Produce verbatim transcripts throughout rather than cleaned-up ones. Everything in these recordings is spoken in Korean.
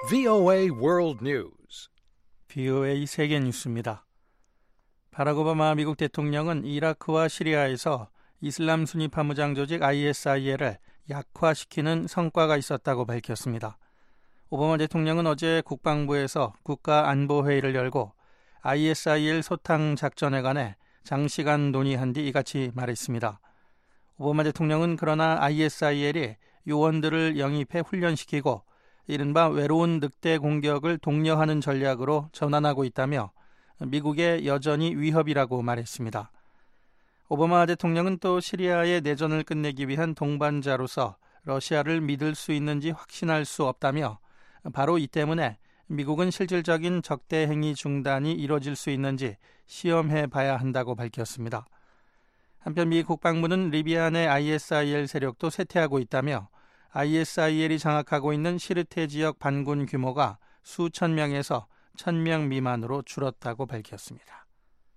브이오에이 World News. 브이오에이 세계 뉴스입니다. 바락 오바마 미국 대통령은 이라크와 시리아에서 이슬람 순위 파무장 조직 아이에스아이엘을 약화시키는 성과가 있었다고 밝혔습니다. 오바마 대통령은 어제 국방부에서 국가안보회의를 열고 아이에스아이엘 소탕 작전에 관해 장시간 논의한 뒤 이같이 말했습니다. 오바마 대통령은 그러나 아이에스아이엘이 요원들을 영입해 훈련시키고 이른바 외로운 늑대 공격을 독려하는 전략으로 전환하고 있다며 미국에 여전히 위협이라고 말했습니다. 오바마 대통령은 또 시리아의 내전을 끝내기 위한 동반자로서 러시아를 믿을 수 있는지 확신할 수 없다며 바로 이 때문에 미국은 실질적인 적대 행위 중단이 이뤄질 수 있는지 시험해 봐야 한다고 밝혔습니다. 한편 미 국방부는 리비아 내 아이에스아이엘 세력도 쇠퇴하고 있다며 아이에스아이엘이 장악하고 있는 시르테 지역 반군 규모가 수천 명에서 천 명 미만으로 줄었다고 밝혔습니다.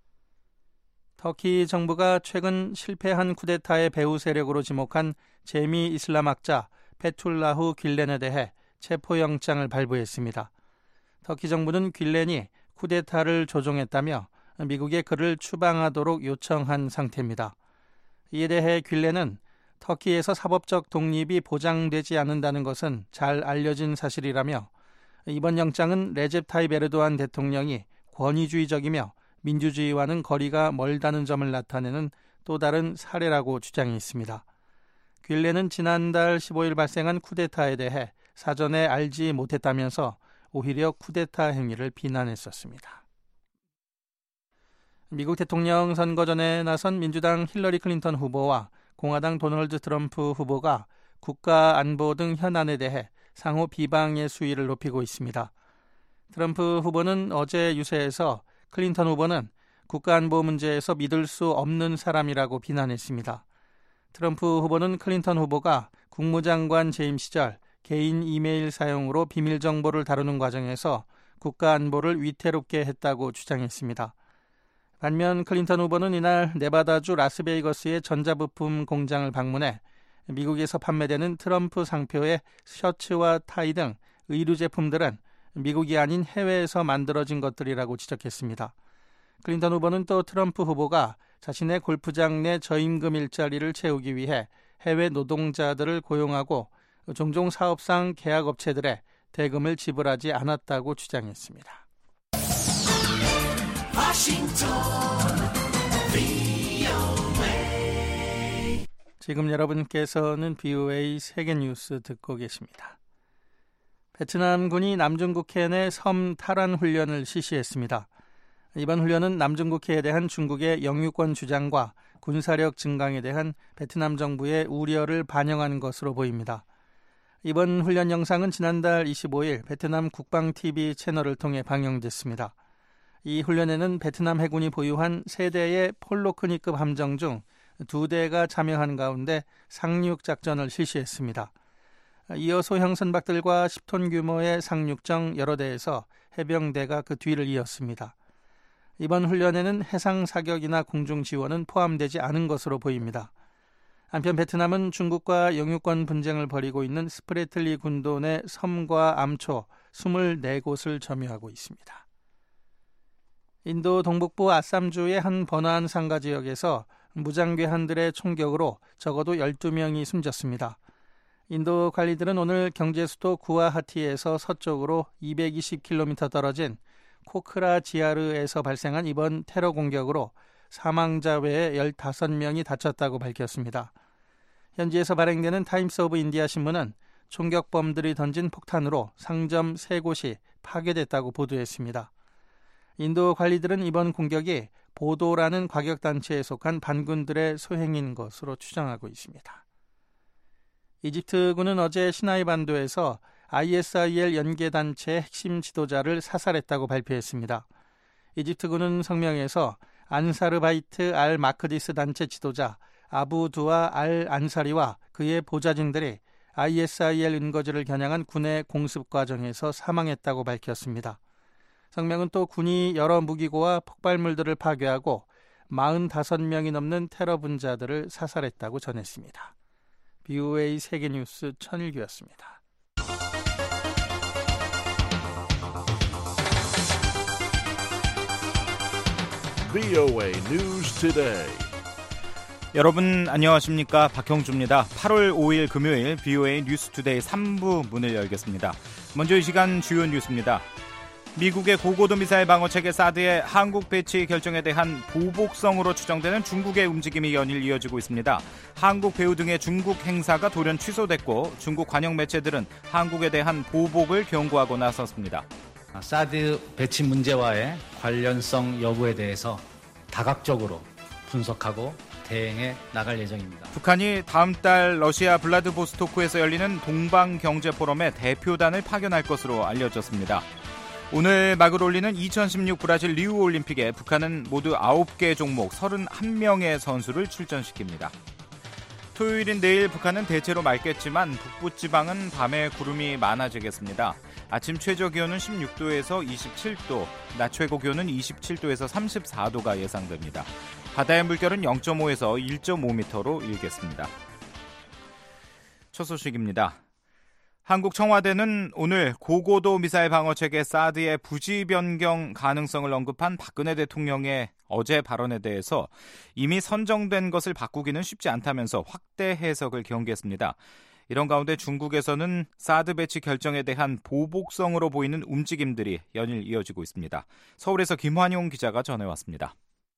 터키 정부가 최근 실패한 쿠데타의 배후 세력으로 지목한 재미 이슬람학자 페툴라후 뀼렌에 대해 체포영장을 발부했습니다. 터키 정부는 뀼렌이 쿠데타를 조종했다며 미국에 그를 추방하도록 요청한 상태입니다. 이에 대해 뀼렌은 터키에서 사법적 독립이 보장되지 않는다는 것은 잘 알려진 사실이라며 이번 영장은 레첵 타입 에르도안 대통령이 권위주의적이며 민주주의와는 거리가 멀다는 점을 나타내는 또 다른 사례라고 주장했습니다. 뀼렌은 지난달 십오일 발생한 쿠데타에 대해 사전에 알지 못했다면서 오히려 쿠데타 행위를 비난했었습니다. 미국 대통령 선거전에 나선 민주당 힐러리 클린턴 후보와 공화당 도널드 트럼프 후보가 국가안보 등 현안에 대해 상호 비방의 수위를 높이고 있습니다. 트럼프 후보는 어제 유세에서 클린턴 후보는 국가안보 문제에서 믿을 수 없는 사람이라고 비난했습니다. 트럼프 후보는 클린턴 후보가 국무장관 재임 시절 개인 이메일 사용으로 비밀 정보를 다루는 과정에서 국가안보를 위태롭게 했다고 주장했습니다. 반면 클린턴 후보는 이날 네바다주 라스베이거스의 전자부품 공장을 방문해 미국에서 판매되는 트럼프 상표의 셔츠와 타이 등 의류 제품들은 미국이 아닌 해외에서 만들어진 것들이라고 지적했습니다. 클린턴 후보는 또 트럼프 후보가 자신의 골프장 내 저임금 일자리를 채우기 위해 해외 노동자들을 고용하고 종종 사업상 계약업체들에 대금을 지불하지 않았다고 주장했습니다. 지금 여러분께서는 브이오에이 세계뉴스 듣고 계십니다. 베트남군이 남중국해 내 섬 탈환 훈련을 실시했습니다. 이번 훈련은 남중국해에 대한 중국의 영유권 주장과 군사력 증강에 대한 베트남 정부의 우려를 반영한 것으로 보입니다. 이번 훈련 영상은 지난달 이십오일 베트남 국방티비 채널을 통해 방영됐습니다. 이 훈련에는 베트남 해군이 보유한 세 대의 폴로크니급 함정 중 두 대가 참여한 가운데 상륙 작전을 실시했습니다. 이어 소형 선박들과 십 톤 규모의 상륙정 여러 대에서 해병대가 그 뒤를 이었습니다. 이번 훈련에는 해상 사격이나 공중 지원은 포함되지 않은 것으로 보입니다. 한편 베트남은 중국과 영유권 분쟁을 벌이고 있는 스프레틀리 군도 내 섬과 암초 이십사 곳을 점유하고 있습니다. 인도 동북부 아쌈주의 한 번화한 상가 지역에서 무장괴한들의 총격으로 적어도 열두 명이 숨졌습니다. 인도 관리들은 오늘 경제 수도 구아하티에서 서쪽으로 이백이십 킬로미터 떨어진 코크라 지아르에서 발생한 이번 테러 공격으로 사망자 외에 열다섯 명이 다쳤다고 밝혔습니다. 현지에서 발행되는 타임스 오브 인디아 신문은 총격범들이 던진 폭탄으로 상점 세 곳이 파괴됐다고 보도했습니다. 인도 관리들은 이번 공격이 보도라는 과격단체에 속한 반군들의 소행인 것으로 추정하고 있습니다. 이집트군은 어제 시나이 반도에서 아이에스아이엘 연계단체의 핵심 지도자를 사살했다고 발표했습니다. 이집트군은 성명에서 안사르바이트 알 마크디스 단체 지도자 아부두아 알 안사리와 그의 보좌진들이 아이에스아이엘 은거지를 겨냥한 군의 공습 과정에서 사망했다고 밝혔습니다. 성명은 또 군이 여러 무기고와 폭발물들을 파괴하고 사십오 명이 넘는 테러 분자들을 사살했다고 전했습니다. 브이오에이 세계뉴스 천일규였습니다. 브이오에이 News Today. 여러분 안녕하십니까? 박형주입니다. 팔월 오일 금요일 브이오에이 뉴스 투데이 삼 부 문을 열겠습니다. 먼저 이 시간 주요 뉴스입니다. 미국의 고고도 미사일 방어체계 사드의 한국 배치 결정에 대한 보복성으로 추정되는 중국의 움직임이 연일 이어지고 있습니다. 한국 배우 등의 중국 행사가 돌연 취소됐고 중국 관영 매체들은 한국에 대한 보복을 경고하고 나섰습니다. 사드 배치 문제와의 관련성 여부에 대해서 다각적으로 분석하고 대응해 나갈 예정입니다. 북한이 다음 달 러시아 블라디보스토크에서 열리는 동방경제포럼에 대표단을 파견할 것으로 알려졌습니다. 오늘 막을 올리는 이천십육 브라질 리우올림픽에 북한은 모두 아홉 개 종목 서른한 명의 선수를 출전시킵니다. 토요일인 내일 북한은 대체로 맑겠지만 북부지방은 밤에 구름이 많아지겠습니다. 아침 최저기온은 십육 도에서 이십칠 도, 낮 최고기온은 이십칠 도에서 삼십사 도가 예상됩니다. 바다의 물결은 영 점 오에서 일 점 오 미터로 일겠습니다. 첫 소식입니다. 한국 청와대는 오늘 고고도 미사일 방어체계 사드의 부지 변경 가능성을 언급한 박근혜 대통령의 어제 발언에 대해서 이미 선정된 것을 바꾸기는 쉽지 않다면서 확대 해석을 경계했습니다. 이런 가운데 중국에서는 사드 배치 결정에 대한 보복성으로 보이는 움직임들이 연일 이어지고 있습니다. 서울에서 김환용 기자가 전해왔습니다.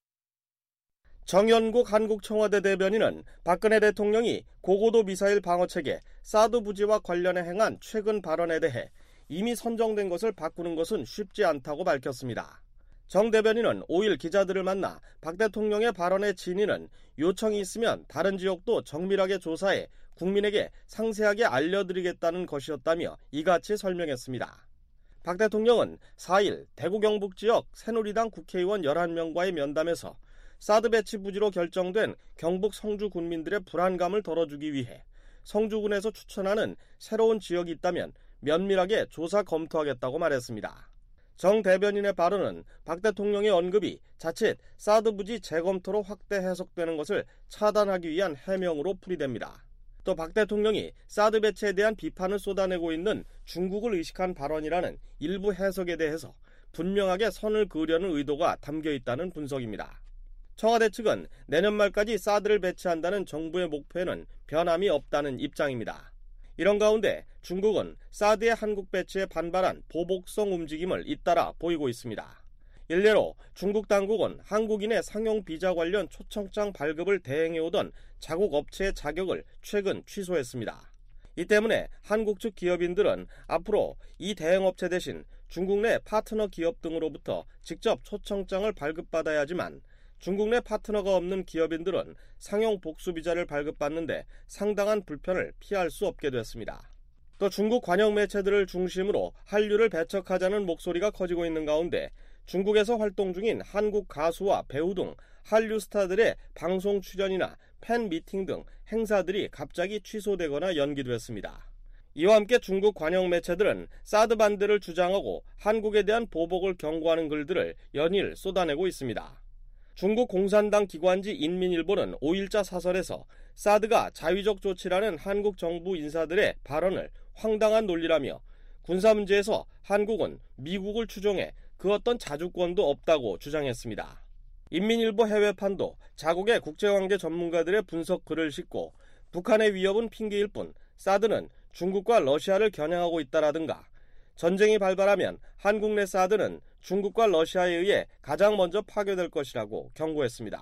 정연국 한국 청와대 대변인은 박근혜 대통령이 고고도 미사일 방어체계 사드 부지와 관련해 행한 최근 발언에 대해 이미 선정된 것을 바꾸는 것은 쉽지 않다고 밝혔습니다. 정 대변인은 오일 기자들을 만나 박 대통령의 발언의 진위는 요청이 있으면 다른 지역도 정밀하게 조사해 국민에게 상세하게 알려드리겠다는 것이었다며 이같이 설명했습니다. 박 대통령은 사일 대구 경북 지역 새누리당 국회의원 열한 명과의 면담에서 사드 배치 부지로 결정된 경북 성주 군민들의 불안감을 덜어주기 위해 성주군에서 추천하는 새로운 지역이 있다면 면밀하게 조사 검토하겠다고 말했습니다. 정 대변인의 발언은 박 대통령의 언급이 자칫 사드 부지 재검토로 확대 해석되는 것을 차단하기 위한 해명으로 풀이됩니다. 또 박 대통령이 사드 배치에 대한 비판을 쏟아내고 있는 중국을 의식한 발언이라는 일부 해석에 대해서 분명하게 선을 그으려는 의도가 담겨 있다는 분석입니다. 청와대 측은 내년 말까지 사드를 배치한다는 정부의 목표에는 변함이 없다는 입장입니다. 이런 가운데 중국은 사드의 한국 배치에 반발한 보복성 움직임을 잇따라 보이고 있습니다. 일례로 중국 당국은 한국인의 상용 비자 관련 초청장 발급을 대행해오던 자국 업체의 자격을 최근 취소했습니다. 이 때문에 한국 측 기업인들은 앞으로 이 대행업체 대신 중국 내 파트너 기업 등으로부터 직접 초청장을 발급받아야 하지만 중국 내 파트너가 없는 기업인들은 상용 복수 비자를 발급받는데 상당한 불편을 피할 수 없게 됐습니다. 또 중국 관영 매체들을 중심으로 한류를 배척하자는 목소리가 커지고 있는 가운데 중국에서 활동 중인 한국 가수와 배우 등 한류 스타들의 방송 출연이나 팬 미팅 등 행사들이 갑자기 취소되거나 연기됐습니다. 이와 함께 중국 관영 매체들은 사드 반대를 주장하고 한국에 대한 보복을 경고하는 글들을 연일 쏟아내고 있습니다. 중국 공산당 기관지 인민일보는 오일자 사설에서 사드가 자위적 조치라는 한국 정부 인사들의 발언을 황당한 논리라며 군사 문제에서 한국은 미국을 추종해 그 어떤 자주권도 없다고 주장했습니다. 인민일보 해외판도 자국의 국제관계 전문가들의 분석 글을 싣고 북한의 위협은 핑계일 뿐 사드는 중국과 러시아를 겨냥하고 있다라든가 전쟁이 발발하면 한국 내 사드는 중국과 러시아에 의해 가장 먼저 파괴될 것이라고 경고했습니다.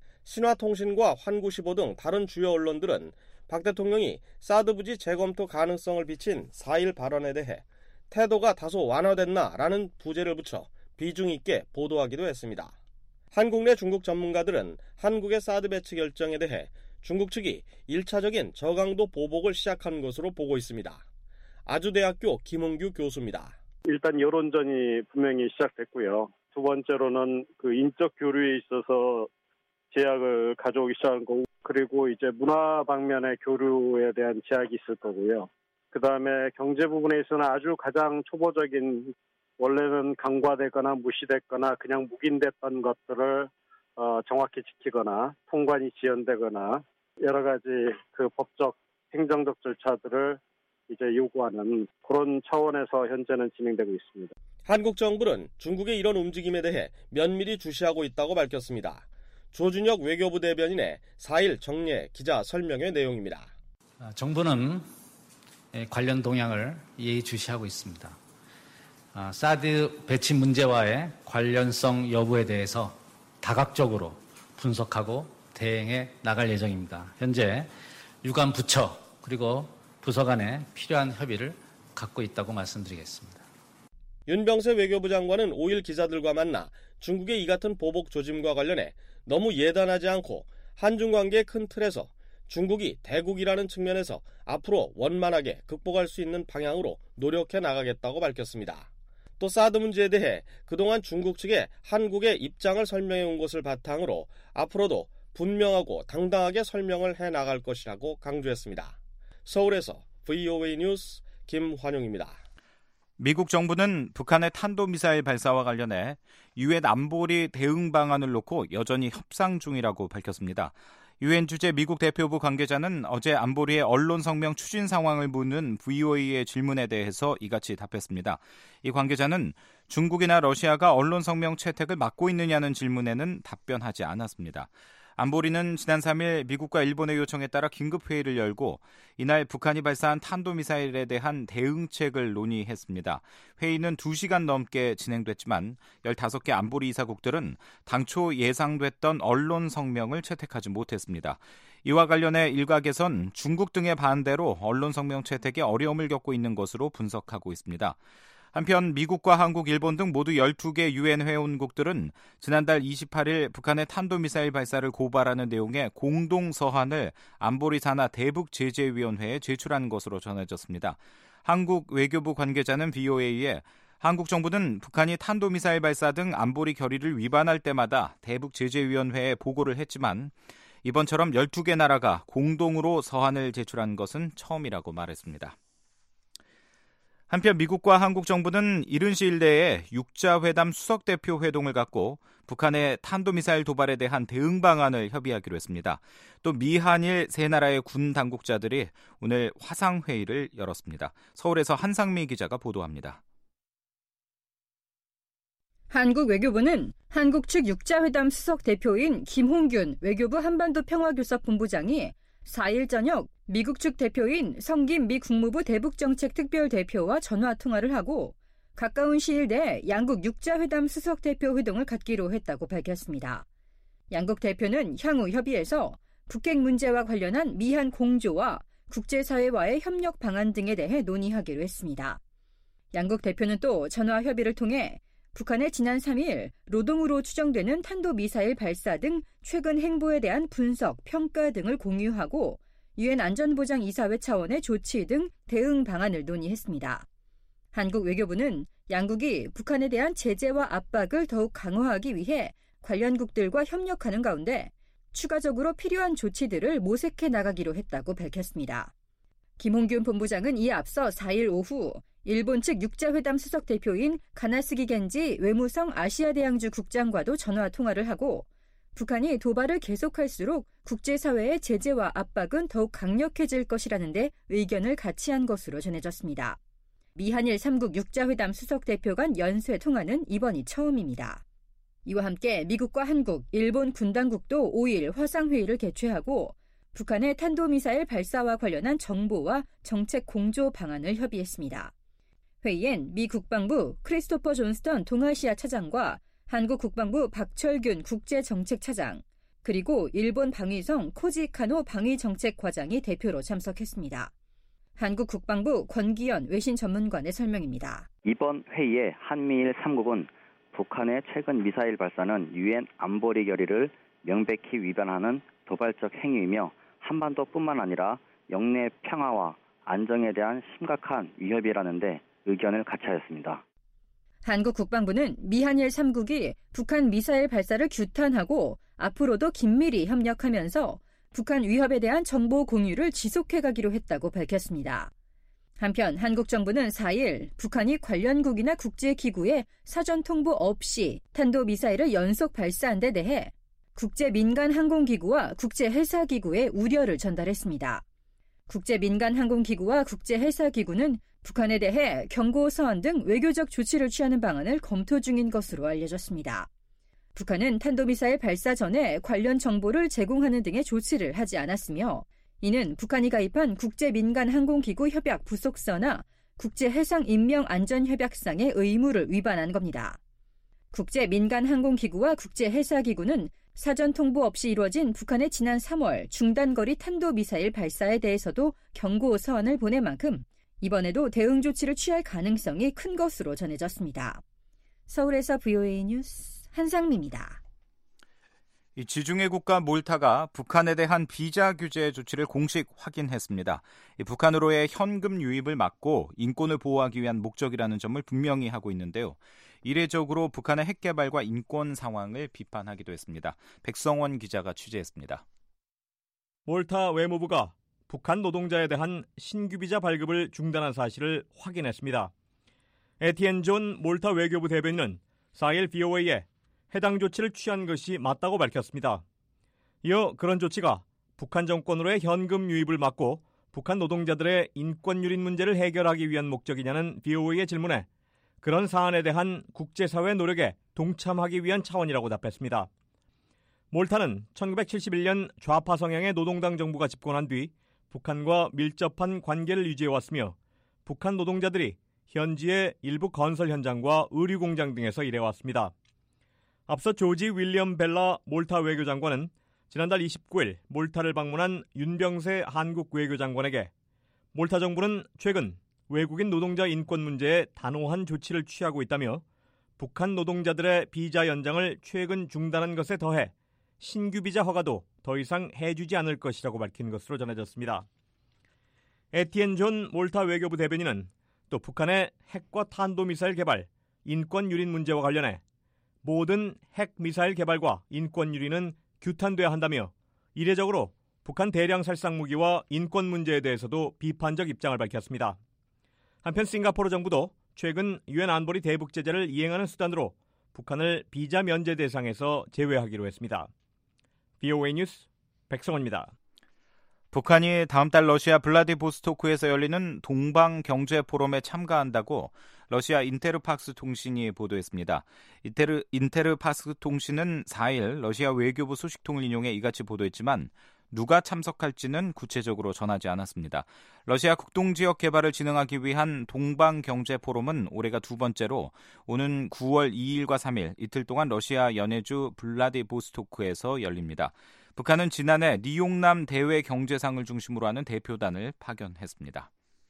신화통신과 환구시보 등 다른 주요 언론들은 박 대통령이 사드 부지 재검토 가능성을 비친 사일 발언에 대해 태도가 다소 완화됐나라는 부제를 붙여 비중 있게 보도하기도 했습니다. 한국 내 중국 전문가들은 한국의 사드 배치 결정에 대해 중국 측이 일차적인 저강도 보복을 시작한 것으로 보고 있습니다. 아주대학교 김은규 교수입니다. 일단 여론전이 분명히 시작됐고요. 두 번째로는 그 인적 교류에 있어서 제약을 가져오기 시작한 거고, 그리고 이제 문화 방면의 교류에 대한 제약이 있을 거고요. 그 다음에 경제 부분에 있어서는 아주 가장 초보적인, 원래는 강화되거나 무시됐거나 그냥 묵인됐던 것들을 어, 정확히 지키거나 통관이 지연되거나 여러 가지 그 법적, 행정적 절차들을 이제 요구하는 그런 차원에서 현재는 진행되고 있습니다. 한국 정부는 중국의 이런 움직임에 대해 면밀히 주시하고 있다고 밝혔습니다. 조준혁 외교부 대변인의 사 일 정례 기자 설명의 내용입니다. 정부는 관련 동향을 예의주시하고 있습니다. 사드 배치 문제와의 관련성 여부에 대해서 다각적으로 분석하고 대응해 나갈 예정입니다. 현재 유관 부처 그리고 부서 간에 필요한 협의를 갖고 있다고 말씀드리겠습니다. 윤병세 외교부 장관은 오 일 기자들과 만나 중국의 이 같은 보복 조짐과 관련해 너무 예단하지 않고 한중 관계의 큰 틀에서 중국이 대국이라는 측면에서 앞으로 원만하게 극복할 수 있는 방향으로 노력해 나가겠다고 밝혔습니다. 또 사드 문제에 대해 그동안 중국 측에 한국의 입장을 설명해 온 것을 바탕으로 앞으로도 분명하고 당당하게 설명을 해 나갈 것이라고 강조했습니다. 서울에서 브이오에이 뉴스 김환용입니다. 미국 정부는 북한의 탄도미사일 발사와 관련해 유엔 안보리 대응 방안을 놓고 여전히 협상 중이라고 밝혔습니다. 유엔 주재 미국 대표부 관계자는 어제 안보리의 언론 성명 추진 상황을 묻는 브이오에이의 질문에 대해서 이같이 답했습니다. 이 관계자는 중국이나 러시아가 언론 성명 채택을 막고 있느냐는 질문에는 답변하지 않았습니다. 안보리는 지난 삼 일 미국과 일본의 요청에 따라 긴급회의를 열고 이날 북한이 발사한 탄도미사일에 대한 대응책을 논의했습니다. 회의는 두 시간 넘게 진행됐지만 열다섯 개 안보리 이사국들은 당초 예상됐던 언론 성명을 채택하지 못했습니다. 이와 관련해 일각에선 중국 등의 반대로 언론 성명 채택에 어려움을 겪고 있는 것으로 분석하고 있습니다. 한편 미국과 한국, 일본 등 모두 열두 개 유엔 회원국들은 지난달 이십팔 일 북한의 탄도미사일 발사를 고발하는 내용의 공동 서한을 안보리 산하 대북제재위원회에 제출한 것으로 전해졌습니다. 한국 외교부 관계자는 브이오에이에 한국 정부는 북한이 탄도미사일 발사 등 안보리 결의를 위반할 때마다 대북제재위원회에 보고를 했지만 이번처럼 열두 개 나라가 공동으로 서한을 제출한 것은 처음이라고 말했습니다. 한편 미국과 한국 정부는 이른 시일 내에 육자회담 수석대표 회동을 갖고 북한의 탄도미사일 도발에 대한 대응 방안을 협의하기로 했습니다. 또 미한일 세 나라의 군 당국자들이 오늘 화상회의를 열었습니다. 서울에서 한상미 기자가 보도합니다. 한국 외교부는 한국 측 육자회담 수석대표인 김홍균 외교부 한반도 평화교섭본부장이 사 일 저녁 미국 측 대표인 성김 미 국무부 대북정책특별대표와 전화통화를 하고 가까운 시일 내에 양국 육자회담 수석대표 회동을 갖기로 했다고 밝혔습니다. 양국 대표는 향후 협의에서 북핵 문제와 관련한 미한 공조와 국제사회와의 협력 방안 등에 대해 논의하기로 했습니다. 양국 대표는 또 전화 협의를 통해 북한의 지난 삼 일 로동으로 추정되는 탄도미사일 발사 등 최근 행보에 대한 분석, 평가 등을 공유하고 유엔 안전보장이사회 차원의 조치 등 대응 방안을 논의했습니다. 한국 외교부는 양국이 북한에 대한 제재와 압박을 더욱 강화하기 위해 관련국들과 협력하는 가운데 추가적으로 필요한 조치들을 모색해 나가기로 했다고 밝혔습니다. 김홍균 본부장은 이에 앞서 사 일 오후 일본 측 육자회담 수석대표인 가나스기 겐지 외무성 아시아대양주 국장과도 전화통화를 하고 북한이 도발을 계속할수록 국제사회의 제재와 압박은 더욱 강력해질 것이라는 데 의견을 같이 한 것으로 전해졌습니다. 미한일 삼 국 육자회담 수석대표 간 연쇄 통화는 이번이 처음입니다. 이와 함께 미국과 한국, 일본 군당국도 오 일 화상회의를 개최하고 북한의 탄도미사일 발사와 관련한 정보와 정책 공조 방안을 협의했습니다. 회의엔 미 국방부 크리스토퍼 존스턴 동아시아 차장과 한국 국방부 박철균 국제정책차장, 그리고 일본 방위성 코지 카노 방위정책과장이 대표로 참석했습니다. 한국 국방부 권기현 외신 전문관의 설명입니다. 이번 회의에 한미일 삼 국은 북한의 최근 미사일 발사는 유엔 안보리 결의를 명백히 위반하는 도발적 행위이며 한반도뿐만 아니라 영내 평화와 안정에 대한 심각한 위협이라는 데 의견을 같이 하였습니다. 한국 국방부는 미한일 삼 국이 북한 미사일 발사를 규탄하고 앞으로도 긴밀히 협력하면서 북한 위협에 대한 정보 공유를 지속해가기로 했다고 밝혔습니다. 한편 한국 정부는 사 일 북한이 관련국이나 국제기구에 사전 통보 없이 탄도미사일을 연속 발사한 데 대해 국제민간항공기구와 국제헬사기구에 우려를 전달했습니다. 국제민간항공기구와 국제해사기구는 북한에 대해 경고 서한 등 외교적 조치를 취하는 방안을 검토 중인 것으로 알려졌습니다. 북한은 탄도미사일 발사 전에 관련 정보를 제공하는 등의 조치를 하지 않았으며 이는 북한이 가입한 국제민간항공기구 협약 부속서나 국제해상인명안전협약상의 의무를 위반한 겁니다. 국제민간항공기구와 국제해사기구는 사전 통보 없이 이루어진 북한의 지난 삼월 중단거리 탄도미사일 발사에 대해서도 경고 서한을 보낸 만큼 이번에도 대응 조치를 취할 가능성이 큰 것으로 전해졌습니다. 서울에서 브이오에이 뉴스 한상미입니다. 이 지중해 국가 몰타가 북한에 대한 비자 규제 조치를 공식 확인했습니다. 이 북한으로의 현금 유입을 막고 인권을 보호하기 위한 목적이라는 점을 분명히 하고 있는데요. 이례적으로 북한의 핵 개발과 인권 상황을 비판하기도 했습니다. 백성원 기자가 취재했습니다. 몰타 외무부가 북한 노동자에 대한 신규 비자 발급을 중단한 사실을 확인했습니다. 에티엔 존 몰타 외교부 대변인은 사일 브이오에이에 해당 조치를 취한 것이 맞다고 밝혔습니다. 이어 그런 조치가 북한 정권으로의 현금 유입을 막고 북한 노동자들의 인권 유린 문제를 해결하기 위한 목적이냐는 브이오에이의 질문에 그런 사안에 대한 국제사회 노력에 동참하기 위한 차원이라고 답했습니다. 몰타는 천구백칠십일 년 좌파 성향의 노동당 정부가 집권한 뒤 북한과 밀접한 관계를 유지해왔으며 북한 노동자들이 현지의 일부 건설 현장과 의류 공장 등에서 일해왔습니다. 앞서 조지 윌리엄 벨라 몰타 외교장관은 지난달 이십구일 몰타를 방문한 윤병세 한국 외교장관에게 몰타 정부는 최근 외국인 노동자 인권 문제에 단호한 조치를 취하고 있다며 북한 노동자들의 비자 연장을 최근 중단한 것에 더해 신규 비자 허가도 더 이상 해주지 않을 것이라고 밝힌 것으로 전해졌습니다. 에티엔 존 몰타 외교부 대변인은 또 북한의 핵과 탄도미사일 개발, 인권 유린 문제와 관련해 모든 핵 미사일 개발과 인권 유린은 규탄돼야 한다며 이례적으로 북한 대량 살상 무기와 인권 문제에 대해서도 비판적 입장을 밝혔습니다. 한편 싱가포르 정부도 최근 유엔 안보리 대북 제재를 이행하는 수단으로 북한을 비자 면제 대상에서 제외하기로 했습니다. 브이오에이 뉴스 백성원입니다. 북한이 다음 달 러시아 블라디보스토크에서 열리는 동방 경제 포럼에 참가한다고 러시아 인테르팍스 통신이 보도했습니다. 인테르, 인테르팍스 통신은 사일 러시아 외교부 소식통을 인용해 이같이 보도했지만 누가 참석할지는 구체적으로 전하지 않았습니다. 러시아 국동지역 개발을 진흥하기 위한 동방경제포럼은 올해가 두 번째로 오는 구월 이일과 삼일 이틀 동안 러시아 연해주 블라디보스토크에서 열립니다. 북한은 지난해 니용남 대외 경제상을 중심으로 하는 대표단을 파견했습니다.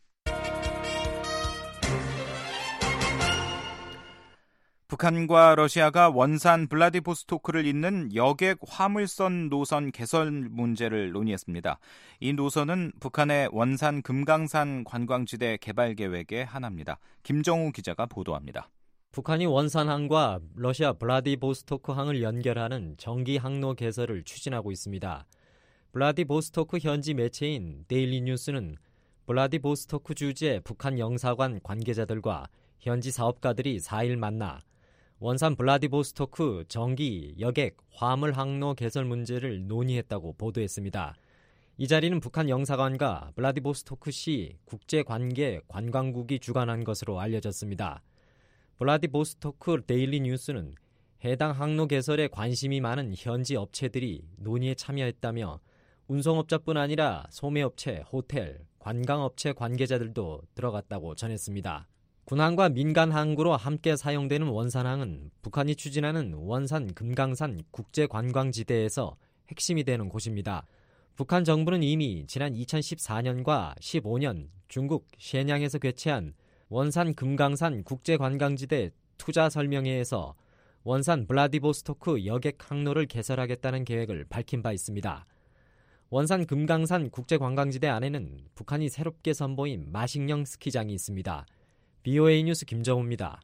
북한과 러시아가 원산 블라디보스토크를 잇는 여객 화물선 노선 개설 문제를 논의했습니다. 이 노선은 북한의 원산 금강산 관광지대 개발 계획의 하나입니다. 김정우 기자가 보도합니다. 북한이 원산항과 러시아 블라디보스토크항을 연결하는 정기 항로 개설을 추진하고 있습니다. 블라디보스토크 현지 매체인 데일리 뉴스는 블라디보스토크 주재 북한 영사관 관계자들과 현지 사업가들이 사일 만나 원산 블라디보스토크 정기 여객 화물 항로 개설 문제를 논의했다고 보도했습니다. 이 자리는 북한 영사관과 블라디보스토크시 국제관계 관광국이 주관한 것으로 알려졌습니다. 블라디보스토크 데일리 뉴스는 해당 항로 개설에 관심이 많은 현지 업체들이 논의에 참여했다며 운송업자뿐 아니라 소매업체, 호텔, 관광업체 관계자들도 들어갔다고 전했습니다. 군항과 민간 항구로 함께 사용되는 원산항은 북한이 추진하는 원산 금강산 국제관광지대에서 핵심이 되는 곳입니다. 북한 정부는 이미 지난 이천십사년과 십오년 중국 셰냥에서 개최한 원산 금강산 국제관광지대 투자 설명회에서 원산 블라디보스토크 여객 항로를 개설하겠다는 계획을 밝힌 바 있습니다. 원산 금강산 국제관광지대 안에는 북한이 새롭게 선보인 마식령 스키장이 있습니다. 브이오에이 뉴스 김정우입니다.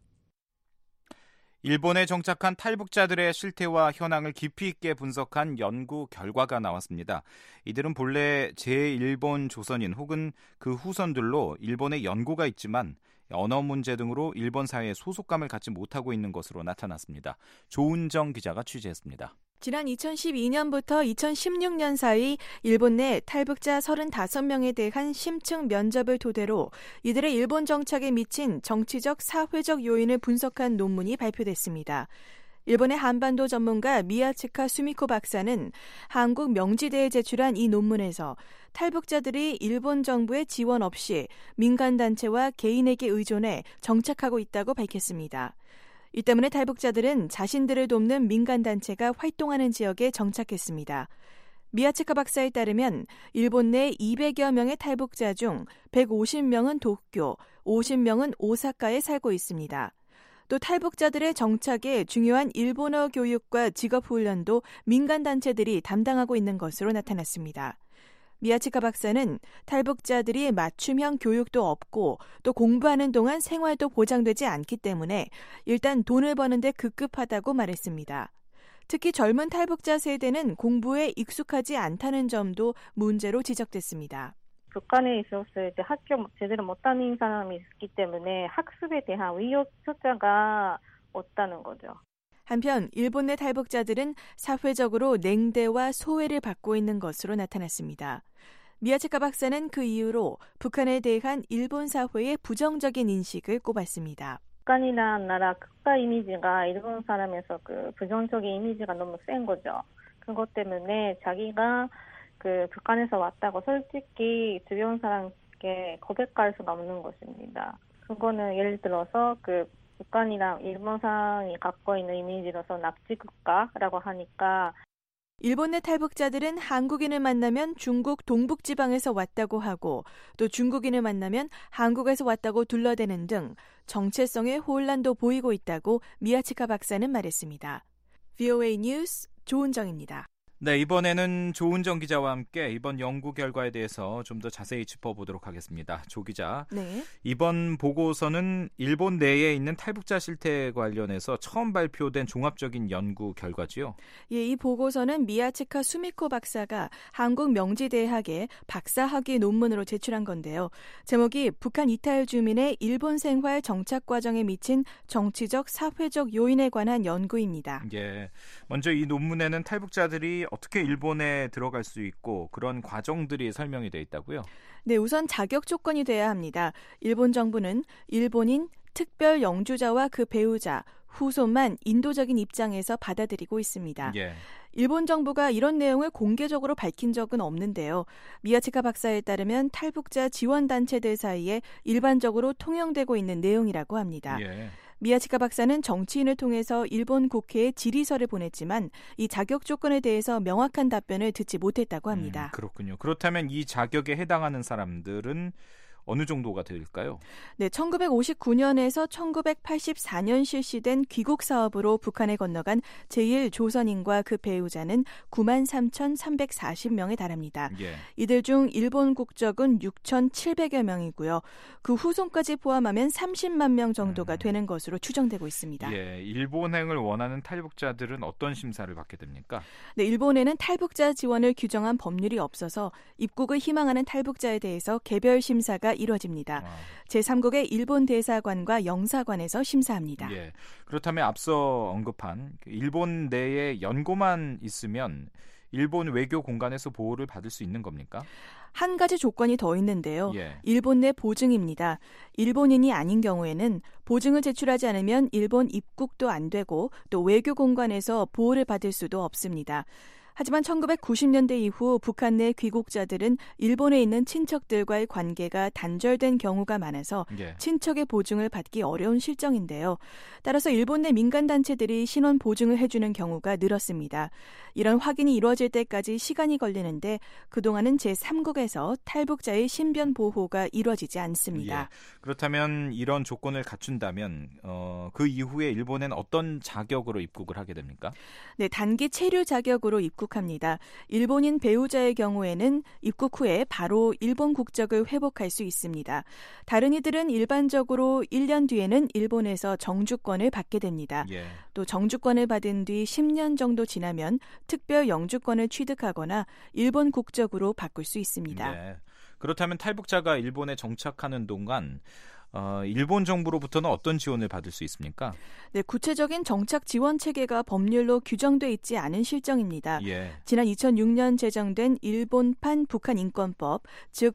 일본에 정착한 탈북자들의 실태와 현황을 깊이 있게 분석한 연구 결과가 나왔습니다. 이들은 본래 제일본 조선인 혹은 그 후손들로 일본에 연고가 있지만 언어 문제 등으로 일본 사회에 소속감을 갖지 못하고 있는 것으로 나타났습니다. 조은정 기자가 취재했습니다. 지난 이천십이 년부터 이천십육 년 사이 일본 내 탈북자 서른다섯 명에 대한 심층 면접을 토대로 이들의 일본 정착에 미친 정치적, 사회적 요인을 분석한 논문이 발표됐습니다. 일본의 한반도 전문가 미야츠카 수미코 박사는 한국 명지대에 제출한 이 논문에서 탈북자들이 일본 정부의 지원 없이 민간단체와 개인에게 의존해 정착하고 있다고 밝혔습니다. 이 때문에 탈북자들은 자신들을 돕는 민간단체가 활동하는 지역에 정착했습니다. 미야츠카 박사에 따르면 일본 내 이백여 명의 탈북자 중 백오십 명은 도쿄, 오십 명은 오사카에 살고 있습니다. 또 탈북자들의 정착에 중요한 일본어 교육과 직업훈련도 민간단체들이 담당하고 있는 것으로 나타났습니다. 미야츠카 박사는 탈북자들이 맞춤형 교육도 없고 또 공부하는 동안 생활도 보장되지 않기 때문에 일단 돈을 버는데 급급하다고 말했습니다. 특히 젊은 탈북자 세대는 공부에 익숙하지 않다는 점도 문제로 지적됐습니다. 북한에 있었을 때 학교 제대로 못 다닌 사람이 있기 때문에 학습에 대한 의욕조차가 없다는 거죠. 한편 일본 내 탈북자들은 사회적으로 냉대와 소외를 받고 있는 것으로 나타났습니다. 미야츠카 박사는 그 이유로 북한에 대한 일본 사회의 부정적인 인식을 꼽았습니다. 북한이라는 나라 국가 이미지가 일본 사람에서 그 부정적인 이미지가 너무 센 거죠. 그것 때문에 자기가 그 북한에서 왔다고 솔직히 주변 사람께 고백할 수가 없는 것입니다. 그거는 예를 들어서 그 북한이랑 일본 사람이 갖고 있는 이미지로서 낙지국가라고 하니까 일본 내 탈북자들은 한국인을 만나면 중국 동북지방에서 왔다고 하고 또 중국인을 만나면 한국에서 왔다고 둘러대는 등 정체성의 혼란도 보이고 있다고 미야츠카 박사는 말했습니다. 브이오에이 뉴스 조은정입니다. 네, 이번에는 조은정 기자와 함께 이번 연구 결과에 대해서 좀 더 자세히 짚어보도록 하겠습니다. 조 기자, 네. 이번 보고서는 일본 내에 있는 탈북자 실태 관련해서 처음 발표된 종합적인 연구 결과지요? 예, 이 보고서는 미야츠카 수미코 박사가 한국 명지대학에 박사학위 논문으로 제출한 건데요. 제목이 북한 이탈 주민의 일본 생활 정착 과정에 미친 정치적, 사회적 요인에 관한 연구입니다. 예, 먼저 이 논문에는 탈북자들이 어떻게 일본에 들어갈 수 있고 그런 과정들이 설명이 돼 있다고요? 네, 우선 자격 조건이 돼야 합니다. 일본 정부는 일본인, 특별 영주자와 그 배우자, 후손만 인도적인 입장에서 받아들이고 있습니다. 예. 일본 정부가 이런 내용을 공개적으로 밝힌 적은 없는데요. 미야츠카 박사에 따르면 탈북자 지원단체들 사이에 일반적으로 통용되고 있는 내용이라고 합니다. 예. 미야츠카 박사는 정치인을 통해서 일본 국회에 질의서를 보냈지만 이 자격 조건에 대해서 명확한 답변을 듣지 못했다고 합니다. 음, 그렇군요. 그렇다면 이 자격에 해당하는 사람들은 어느 정도가 될까요? 네, 천구백오십구 년에서 천구백팔십사 년 실시된 귀국 사업으로 북한에 건너간 제일 조선인과 그 배우자는 구만 삼천삼백사십 명에 달합니다. 예. 이들 중 일본 국적은 육천칠백여 명이고요. 그 후손까지 포함하면 삼십만 명 정도가 음. 되는 것으로 추정되고 있습니다. 예, 일본행을 원하는 탈북자들은 어떤 심사를 받게 됩니까? 네, 일본에는 탈북자 지원을 규정한 법률이 없어서 입국을 희망하는 탈북자에 대해서 개별 심사가 이루어집니다. 아. 제삼국의 일본 대사관과 영사관에서 심사합니다. 예. 그렇다면 앞서 언급한 일본 내에 연고만 있으면 일본 외교 공간에서 보호를 받을 수 있는 겁니까? 한 가지 조건이 더 있는데요. 예. 일본 내 보증입니다. 일본인이 아닌 경우에는 보증을 제출하지 않으면 일본 입국도 안 되고 또 외교 공간에서 보호를 받을 수도 없습니다. 하지만 천구백구십 년대 이후 북한 내 귀국자들은 일본에 있는 친척들과의 관계가 단절된 경우가 많아서 예. 친척의 보증을 받기 어려운 실정인데요. 따라서 일본 내 민간단체들이 신원 보증을 해주는 경우가 늘었습니다. 이런 확인이 이루어질 때까지 시간이 걸리는데 그동안은 제삼국에서 탈북자의 신변 보호가 이루어지지 않습니다. 예. 그렇다면 이런 조건을 갖춘다면 어, 그 이후에 일본엔 어떤 자격으로 입국을 하게 됩니까? 네, 단기 체류 자격으로 입국합니다. 일본인 배우자의 경우에는 입국 후에 바로 일본 국적을 회복할 수 있습니다. 다른 이들은 일반적으로 일 년 뒤에는 일본에서 정주권을 받게 됩니다. 예. 또 정주권을 받은 뒤 십 년 정도 지나면 특별 영주권을 취득하거나 일본 국적으로 바꿀 수 있습니다. 네. 그렇다면 탈북자가 일본에 정착하는 동안 어, 일본 정부로부터는 어떤 지원을 받을 수 있습니까? 네, 구체적인 정착 지원 체계가 법률로 규정돼 있지 않은 실정입니다. 예. 지난 이천육 년 제정된 일본판 북한인권법, 즉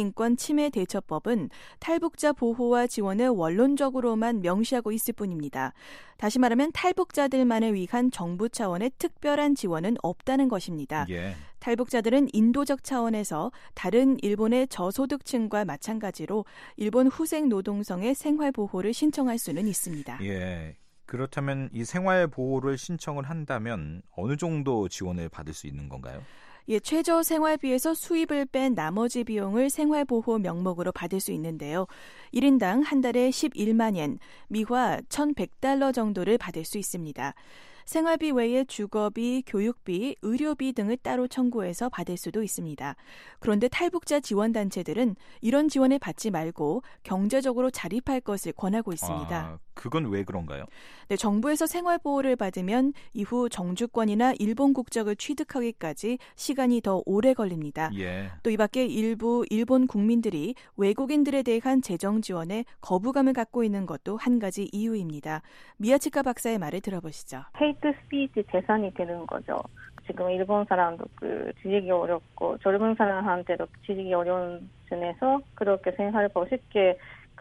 북한인권침해대처법은 탈북자 보호와 지원을 원론적으로만 명시하고 있을 뿐입니다. 다시 말하면 탈북자들만을 위한 정부 차원의 특별한 지원은 없다는 것입니다. 예. 탈북자들은 인도적 차원에서 다른 일본의 저소득층과 마찬가지로 일본 후생 노동성의 생활 보호를 신청할 수는 있습니다. 예. 그렇다면 이 생활 보호를 신청을 한다면 어느 정도 지원을 받을 수 있는 건가요? 예, 최저 생활비에서 수입을 뺀 나머지 비용을 생활보호 명목으로 받을 수 있는데요. 일 인당 한 달에 십일만 엔, 미화 천백 달러 정도를 받을 수 있습니다. 생활비 외에 주거비, 교육비, 의료비 등을 따로 청구해서 받을 수도 있습니다. 그런데 탈북자 지원단체들은 이런 지원을 받지 말고 경제적으로 자립할 것을 권하고 있습니다. 아, 그건 왜 그런가요? 네, 정부에서 생활보호를 받으면 이후 정주권이나 일본 국적을 취득하기까지 시간이 더 오래 걸립니다. 예. 또 이 밖에 일부 일본 국민들이 외국인들에 대한 재정 지원에 거부감을 갖고 있는 것도 한 가지 이유입니다. 미야치카 박사의 말을 들어보시죠. 헤이트 스피치 재산이 되는 거죠. 지금 일본 사람도 그 지지기 어렵고 젊은 사람한테도 지지기 어려운 중에서 그렇게 생활하고 쉽게 그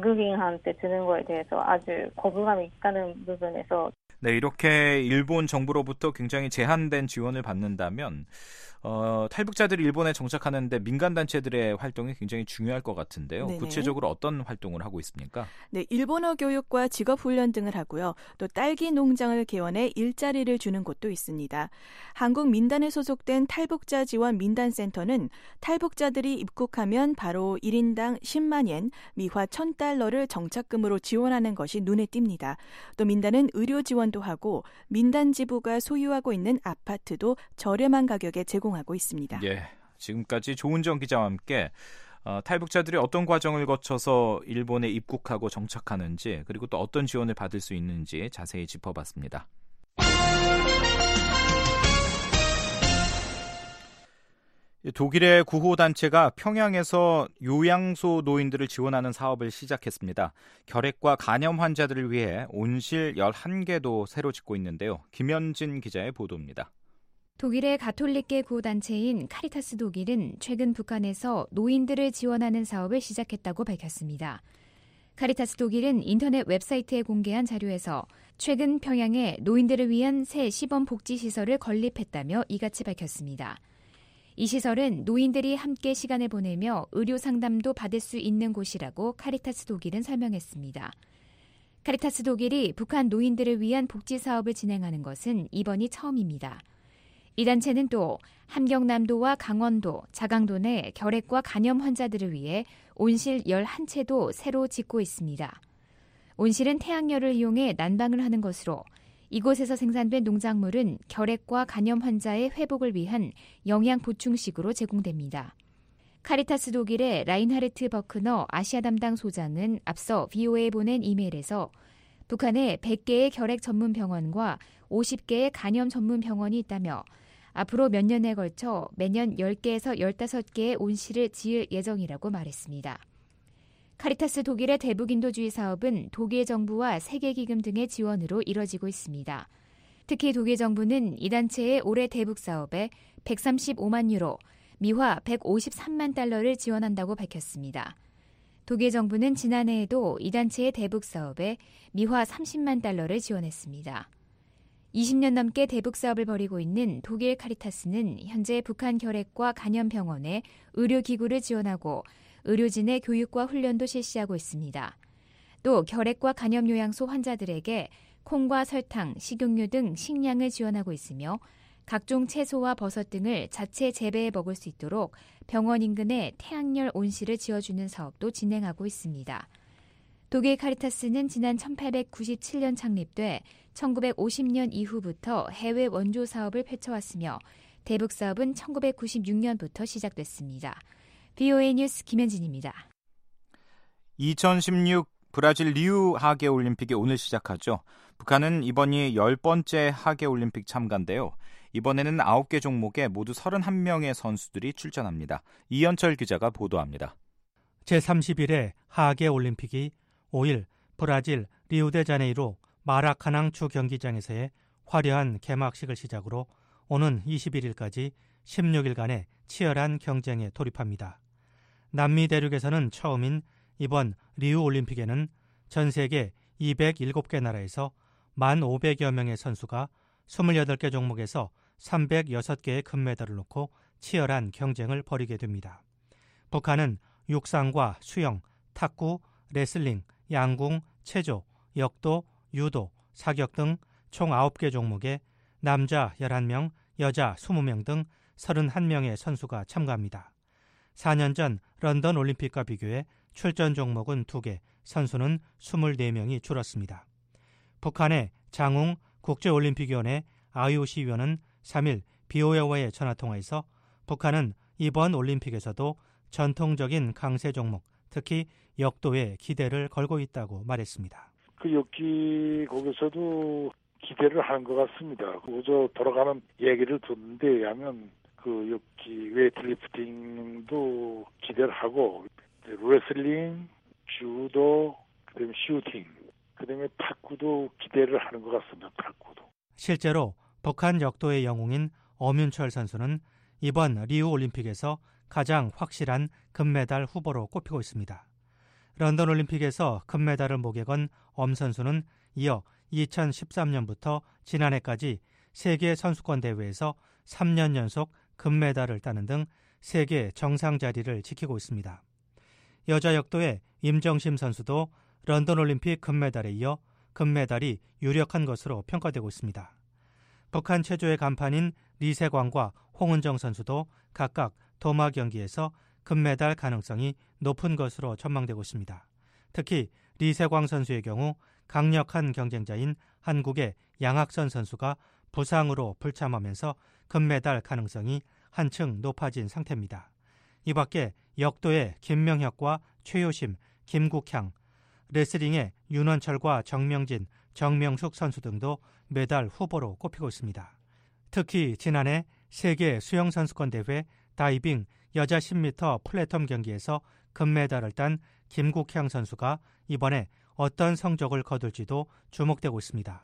외국인한테 주는 거에 대해서 아주 거부감이 있다는 부분에서 네, 이렇게 일본 정부로부터 굉장히 제한된 지원을 받는다면 어, 탈북자들이 일본에 정착하는데 민간단체들의 활동이 굉장히 중요할 것 같은데요. 네네. 구체적으로 어떤 활동을 하고 있습니까? 네, 일본어 교육과 직업훈련 등을 하고요. 또 딸기 농장을 개원해 일자리를 주는 곳도 있습니다. 한국 민단에 소속된 탈북자 지원 민단센터는 탈북자들이 입국하면 바로 일 인당 십만 엔, 미화 천 달러를 정착금으로 지원하는 것이 눈에 띕니다. 또 민단은 의료 지원도 하고 민단 지부가 소유하고 있는 아파트도 저렴한 가격에 제공 하고 있습니다. 예, 지금까지 조은정 기자와 함께 어, 탈북자들이 어떤 과정을 거쳐서 일본에 입국하고 정착하는지 그리고 또 어떤 지원을 받을 수 있는지 자세히 짚어봤습니다. 독일의 구호단체가 평양에서 요양소 노인들을 지원하는 사업을 시작했습니다. 결핵과 간염 환자들을 위해 온실 열한 개도 새로 짓고 있는데요. 김현진 기자의 보도입니다. 독일의 가톨릭계 구호단체인 카리타스 독일은 최근 북한에서 노인들을 지원하는 사업을 시작했다고 밝혔습니다. 카리타스 독일은 인터넷 웹사이트에 공개한 자료에서 최근 평양에 노인들을 위한 새 시범복지시설을 건립했다며 이같이 밝혔습니다. 이 시설은 노인들이 함께 시간을 보내며 의료 상담도 받을 수 있는 곳이라고 카리타스 독일은 설명했습니다. 카리타스 독일이 북한 노인들을 위한 복지 사업을 진행하는 것은 이번이 처음입니다. 이 단체는 또 함경남도와 강원도, 자강도 내 결핵과 간염 환자들을 위해 온실 열한 채도 새로 짓고 있습니다. 온실은 태양열을 이용해 난방을 하는 것으로 이곳에서 생산된 농작물은 결핵과 간염 환자의 회복을 위한 영양 보충식으로 제공됩니다. 카리타스 독일의 라인하르트 버크너 아시아 담당 소장은 앞서 브이오에이에 보낸 이메일에서 북한에 백 개의 결핵 전문 병원과 오십 개의 간염 전문 병원이 있다며 앞으로 몇 년에 걸쳐 매년 열 개에서 열다섯 개의 온실을 지을 예정이라고 말했습니다. 카리타스 독일의 대북인도주의 사업은 독일 정부와 세계기금 등의 지원으로 이뤄지고 있습니다. 특히 독일 정부는 이 단체의 올해 대북 사업에 백삼십오만 유로, 미화 백오십삼만 달러를 지원한다고 밝혔습니다. 독일 정부는 지난해에도 이 단체의 대북 사업에 미화 삼십만 달러를 지원했습니다. 이십 년 넘게 대북 사업을 벌이고 있는 독일 카리타스는 현재 북한 결핵과 간염병원에 의료기구를 지원하고 의료진의 교육과 훈련도 실시하고 있습니다. 또 결핵과 간염 요양소 환자들에게 콩과 설탕, 식용유 등 식량을 지원하고 있으며 각종 채소와 버섯 등을 자체 재배해 먹을 수 있도록 병원 인근에 태양열 온실을 지어주는 사업도 진행하고 있습니다. 독일 카리타스는 지난 천팔백구십칠 년 창립돼 천구백오십 년 이후부터 해외 원조 사업을 펼쳐왔으며 대북 사업은 천구백구십육 년부터 시작됐습니다. 브이오에이 뉴스 김현진입니다. 이천십육 브라질 리우 하계올림픽이 오늘 시작하죠. 북한은 이번이 열 번째 하계올림픽 참가인데요. 이번에는 아홉 개 종목에 모두 서른한 명의 선수들이 출전합니다. 이현철 기자가 보도합니다. 제삼십일 회 하계 올림픽이 오일 브라질 리우데자네이루 마라카낭 주 경기장에서의 화려한 개막식을 시작으로 오는 이십일 일까지 십육 일간의 치열한 경쟁에 돌입합니다. 남미 대륙에서는 처음인 이번 리우 올림픽에는 전 세계 이백칠 개 나라에서 만 오백여 명의 선수가 이십팔 개 종목에서 삼백육 개의 금메달을 놓고 치열한 경쟁을 벌이게 됩니다. 북한은 육상과 수영, 탁구, 레슬링, 양궁, 체조, 역도, 유도, 사격 등 총 아홉 개 종목에 남자 열한 명, 여자 이십 명 등 삼십일 명의 선수가 참가합니다. 사 년 전 런던 올림픽과 비교해 출전 종목은 두 개, 선수는 이십사 명이 줄었습니다. 북한의 장웅 국제올림픽위원회 아이오씨 위원은 삼 일 비오에와의 전화통화에서 북한은 이번 올림픽에서도 전통적인 강세 종목, 특히 역도에 기대를 걸고 있다고 말했습니다. 그 역기 거기서도 기대를 하는 것 같습니다. 그저 돌아가는 얘기를 듣는데 의하면 그 역기 웨이트리프팅도 기대를 하고 레슬링, 주도, 그다음에 슈팅, 그다음에 탁구도 기대를 하는 것 같습니다. 탁구도. 실제로 북한 역도의 영웅인 엄윤철 선수는 이번 리우 올림픽에서 가장 확실한 금메달 후보로 꼽히고 있습니다. 런던 올림픽에서 금메달을 목에 건 엄 선수는 이어 이천십삼 년부터 지난해까지 세계 선수권 대회에서 삼 년 연속 금메달을 따는 등 세계 정상 자리를 지키고 있습니다. 여자 역도의 임정심 선수도 런던 올림픽 금메달에 이어 금메달이 유력한 것으로 평가되고 있습니다. 북한 체조의 간판인 리세광과 홍은정 선수도 각각 도마 경기에서 금메달 가능성이 높은 것으로 전망되고 있습니다. 특히 리세광 선수의 경우 강력한 경쟁자인 한국의 양학선 선수가 부상으로 불참하면서 금메달 가능성이 한층 높아진 상태입니다. 이 밖에 역도의 김명혁과 최효심, 김국향, 레슬링의 윤원철과 정명진, 정명숙 선수 등도 메달 후보로 꼽히고 있습니다. 특히 지난해 세계 수영선수권 대회 다이빙 여자 십 미터 플랫텀 경기에서 금메달을 딴 김국향 선수가 이번에 어떤 성적을 거둘지도 주목되고 있습니다.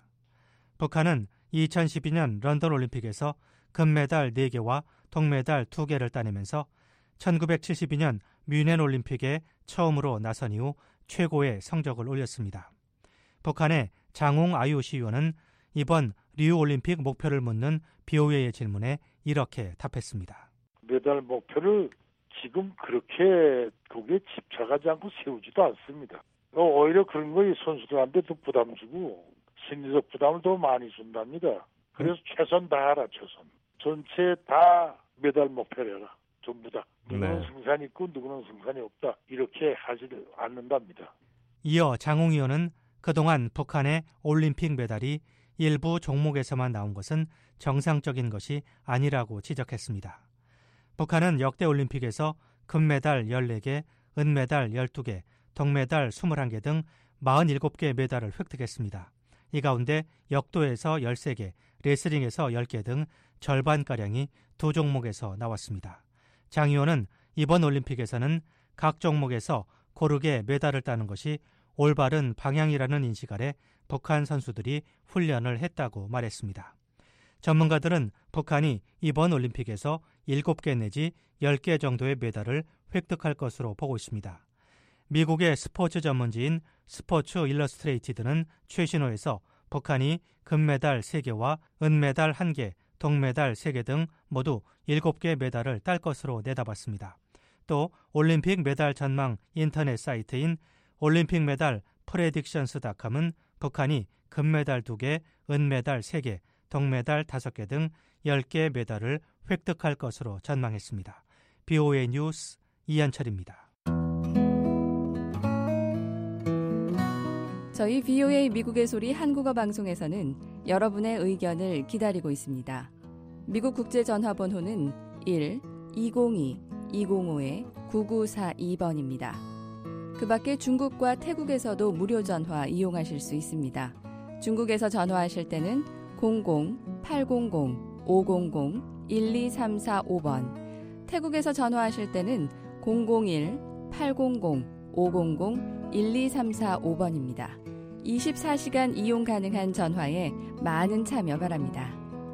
북한은 이천십이 년 런던 올림픽에서 금메달 네 개와 동메달 두 개를 따내면서 천구백칠십이 년 뮌헨 올림픽에 처음으로 나선 이후 최고의 성적을 올렸습니다. 북한의 장웅 아이오씨 위원은 이번 리우 올림픽 목표를 묻는 비오에이의 질문에 이렇게 답했습니다. 메달 목표를 지금 그렇게 거기에 집착하지 않고 세우지도 않습니다. 오히려 그런 거에 선수들한테 더 부담 주고 심리적 부담을 더 많이 준답니다. 그래서 최선 다하라, 최선. 전체 다 메달 목표래라, 전부 다. 누구는 네. 승산이 있고 누구는 승산이 없다. 이렇게 하지 않는답니다. 이어 장웅 의원은 그동안 북한의 올림픽 메달이 일부 종목에서만 나온 것은 정상적인 것이 아니라고 지적했습니다. 북한은 역대 올림픽에서 금메달 열네 개, 은메달 열두 개, 동메달 이십일 개 등 사십칠 개 메달을 획득했습니다. 이 가운데 역도에서 열세 개, 레슬링에서 열 개 등 절반가량이 두 종목에서 나왔습니다. 장 의원은 이번 올림픽에서는 각 종목에서 고르게 메달을 따는 것이 올바른 방향이라는 인식 아래 북한 선수들이 훈련을 했다고 말했습니다. 전문가들은 북한이 이번 올림픽에서 일곱 개 내지 열 개 정도의 메달을 획득할 것으로 보고 있습니다. 미국의 스포츠 전문지인 스포츠 일러스트레이티드는 최신호에서 북한이 금메달 세 개와 은메달 한 개, 동메달 세 개 등 모두 일곱 개 메달을 딸 것으로 내다봤습니다. 또 올림픽 메달 전망 인터넷 사이트인 올림픽 메달 프레딕션스닷컴은 북한이 금메달 두 개, 은메달 세 개, 동메달 다섯 개 등 열 개 메달을 획득할 것으로 전망했습니다. 비오에이 뉴스 이한철입니다. 저희 비오에이 미국의 소리 한국어 방송에서는 여러분의 의견을 기다리고 있습니다. 미국 국제전화번호는 일 이공이 이공오 구구사이 번입니다. 그 밖에 중국과 태국에서도 무료 전화 이용하실 수 있습니다. 중국에서 전화하실 때는 공공 팔공공 오공공 일이삼사오 번, 태국에서 전화하실 때는 공공일 팔공공 오공공 일이삼사오 번입니다. 이십사 시간 이용 가능한 전화에 많은 참여 바랍니다.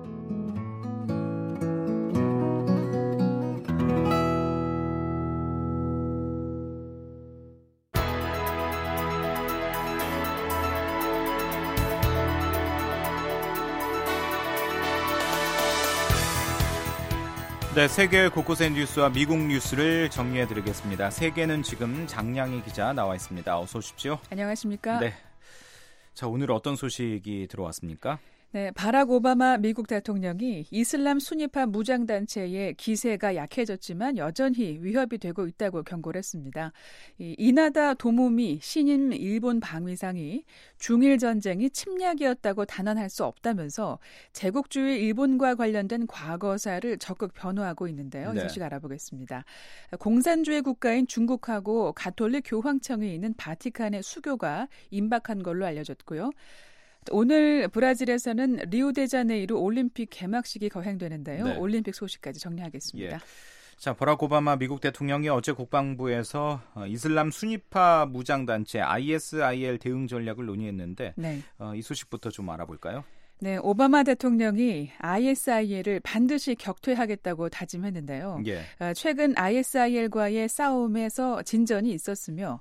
네, 세계 곳곳의 뉴스와 미국 뉴스를 정리해드리겠습니다. 세계는 지금 장량희 기자 나와 있습니다. 어서 오십시오. 안녕하십니까? 네. 자, 오늘 어떤 소식이 들어왔습니까? 네, 바락 오바마 미국 대통령이 이슬람 순위파 무장단체의 기세가 약해졌지만 여전히 위협이 되고 있다고 경고를 했습니다. 이 이나다 도모미 신임 일본 방위상이 중일 전쟁이 침략이었다고 단언할 수 없다면서 제국주의 일본과 관련된 과거사를 적극 변호하고 있는데요. 이 소식 네. 알아보겠습니다. 공산주의 국가인 중국하고 가톨릭 교황청이 있는 바티칸의 수교가 임박한 걸로 알려졌고요. 오늘 브라질에서는 리우데자네이루 올림픽 개막식이 거행되는데요. 네. 올림픽 소식까지 정리하겠습니다. 예. 자, 버락 오바마 미국 대통령이 어제 국방부에서 이슬람 순위파 무장단체 아이에스아이엘 대응 전략을 논의했는데 네. 어, 이 소식부터 좀 알아볼까요? 네, 오바마 대통령이 아이에스아이엘을 반드시 격퇴하겠다고 다짐했는데요. 예. 최근 아이에스아이엘과의 싸움에서 진전이 있었으며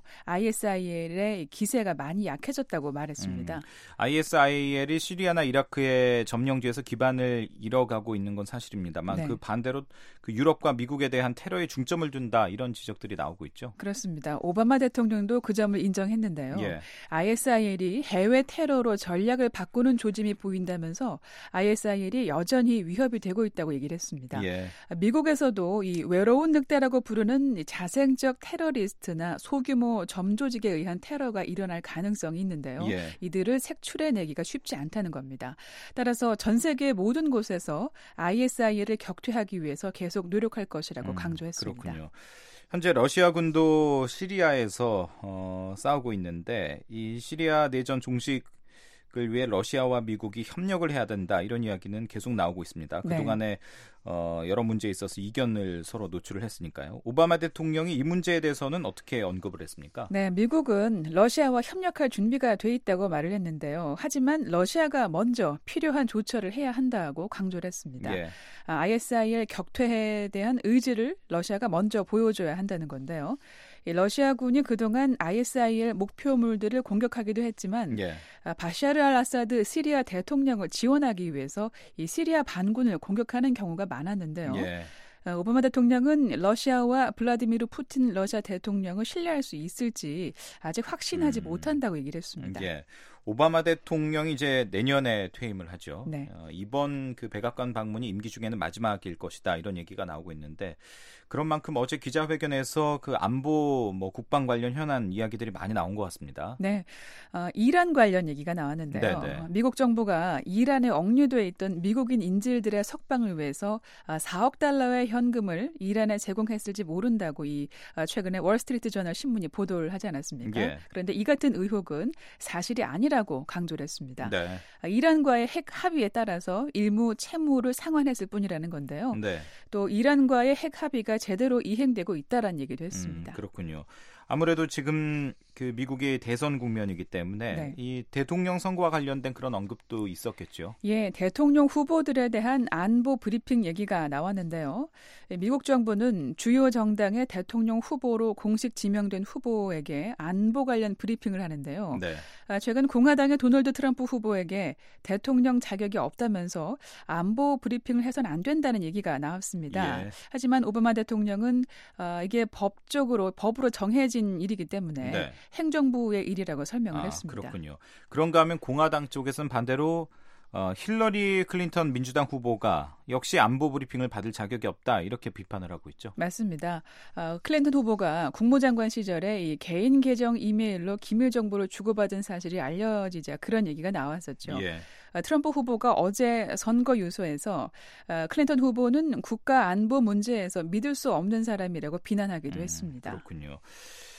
아이에스아이엘의 기세가 많이 약해졌다고 말했습니다. 음, 아이에스아이엘이 시리아나 이라크의 점령지에서 기반을 잃어가고 있는 건 사실입니다만 네. 그 반대로 그 유럽과 미국에 대한 테러에 중점을 둔다 이런 지적들이 나오고 있죠. 그렇습니다. 오바마 대통령도 그 점을 인정했는데요. 예. 아이에스아이엘이 해외 테러로 전략을 바꾸는 조짐이 보인다 면서 아이에스아이엘이 여전히 위협이 되고 있다고 얘기를 했습니다. 예. 미국에서도 이 외로운 늑대라고 부르는 자생적 테러리스트나 소규모 점조직에 의한 테러가 일어날 가능성이 있는데요. 예. 이들을 색출해내기가 쉽지 않다는 겁니다. 따라서 전 세계 모든 곳에서 아이에스아이엘을 격퇴하기 위해서 계속 노력할 것이라고 음, 강조했습니다. 그렇군요. 현재 러시아군도 시리아에서 어, 싸우고 있는데 이 시리아 내전 종식 을 위해 러시아와 미국이 협력을 해야 된다 이런 이야기는 계속 나오고 있습니다. 그동안에 네. 어, 여러 문제에 있어서 이견을 서로 노출을 했으니까요. 오바마 대통령이 이 문제에 대해서는 어떻게 언급을 했습니까? 네, 미국은 러시아와 협력할 준비가 돼 있다고 말을 했는데요. 하지만 러시아가 먼저 필요한 조처를 해야 한다고 강조를 했습니다. 예. 아이에스아이엘 격퇴에 대한 의지를 러시아가 먼저 보여줘야 한다는 건데요. 러시아군이 그동안 아이에스아이엘 목표물들을 공격하기도 했지만 예. 바샤르 알 아사드 시리아 대통령을 지원하기 위해서 이 시리아 반군을 공격하는 경우가 많았는데요. 예. 오바마 대통령은 러시아와 블라디미르 푸틴 러시아 대통령을 신뢰할 수 있을지 아직 확신하지 음. 못한다고 얘기를 했습니다. 예. 오바마 대통령이 이제 내년에 퇴임을 하죠. 네. 어, 이번 그 백악관 방문이 임기 중에는 마지막일 것이다 이런 얘기가 나오고 있는데 그런 만큼 어제 기자회견에서 그 안보 뭐 국방 관련 현안 이야기들이 많이 나온 것 같습니다. 네, 어, 이란 관련 얘기가 나왔는데요. 네네. 미국 정부가 이란에 억류돼 있던 미국인 인질들의 석방을 위해서 사억 달러의 현금을 이란에 제공했을지 모른다고 이 최근에 월스트리트 저널 신문이 보도를 하지 않았습니까? 예. 그런데 이 같은 의혹은 사실이 아니라고 강조를 했습니다. 네. 이란과의 핵 합의에 따라서 일무 채무를 상환했을 뿐이라는 건데요. 네. 또 이란과의 핵 합의가 제대로 이행되고 있다라는 얘기도 했습니다. 음, 그렇군요. 아무래도 지금 그 미국의 대선 국면이기 때문에 네. 이 대통령 선거와 관련된 그런 언급도 있었겠죠. 예, 대통령 후보들에 대한 안보 브리핑 얘기가 나왔는데요. 미국 정부는 주요 정당의 대통령 후보로 공식 지명된 후보에게 안보 관련 브리핑을 하는데요. 네. 최근 공화당의 도널드 트럼프 후보에게 대통령 자격이 없다면서 안보 브리핑을 해서는 안 된다는 얘기가 나왔습니다. 예. 하지만 오바마 대통령은 이게 법적으로 법으로 정해진 일이기 때문에 네. 행정부의 일이라고 설명을 아, 했습니다. 그렇군요. 그런가 하면 공화당 쪽에서는 반대로 어, 힐러리 클린턴 민주당 후보가 역시 안보 브리핑을 받을 자격이 없다 이렇게 비판을 하고 있죠. 맞습니다. 어, 클린턴 후보가 국무장관 시절에 이 개인 계정 이메일로 기밀 정보를 주고받은 사실이 알려지자 그런 얘기가 나왔었죠. 예. 어, 트럼프 후보가 어제 선거 유서에서 어, 클린턴 후보는 국가 안보 문제에서 믿을 수 없는 사람이라고 비난하기도 음, 했습니다. 그렇군요.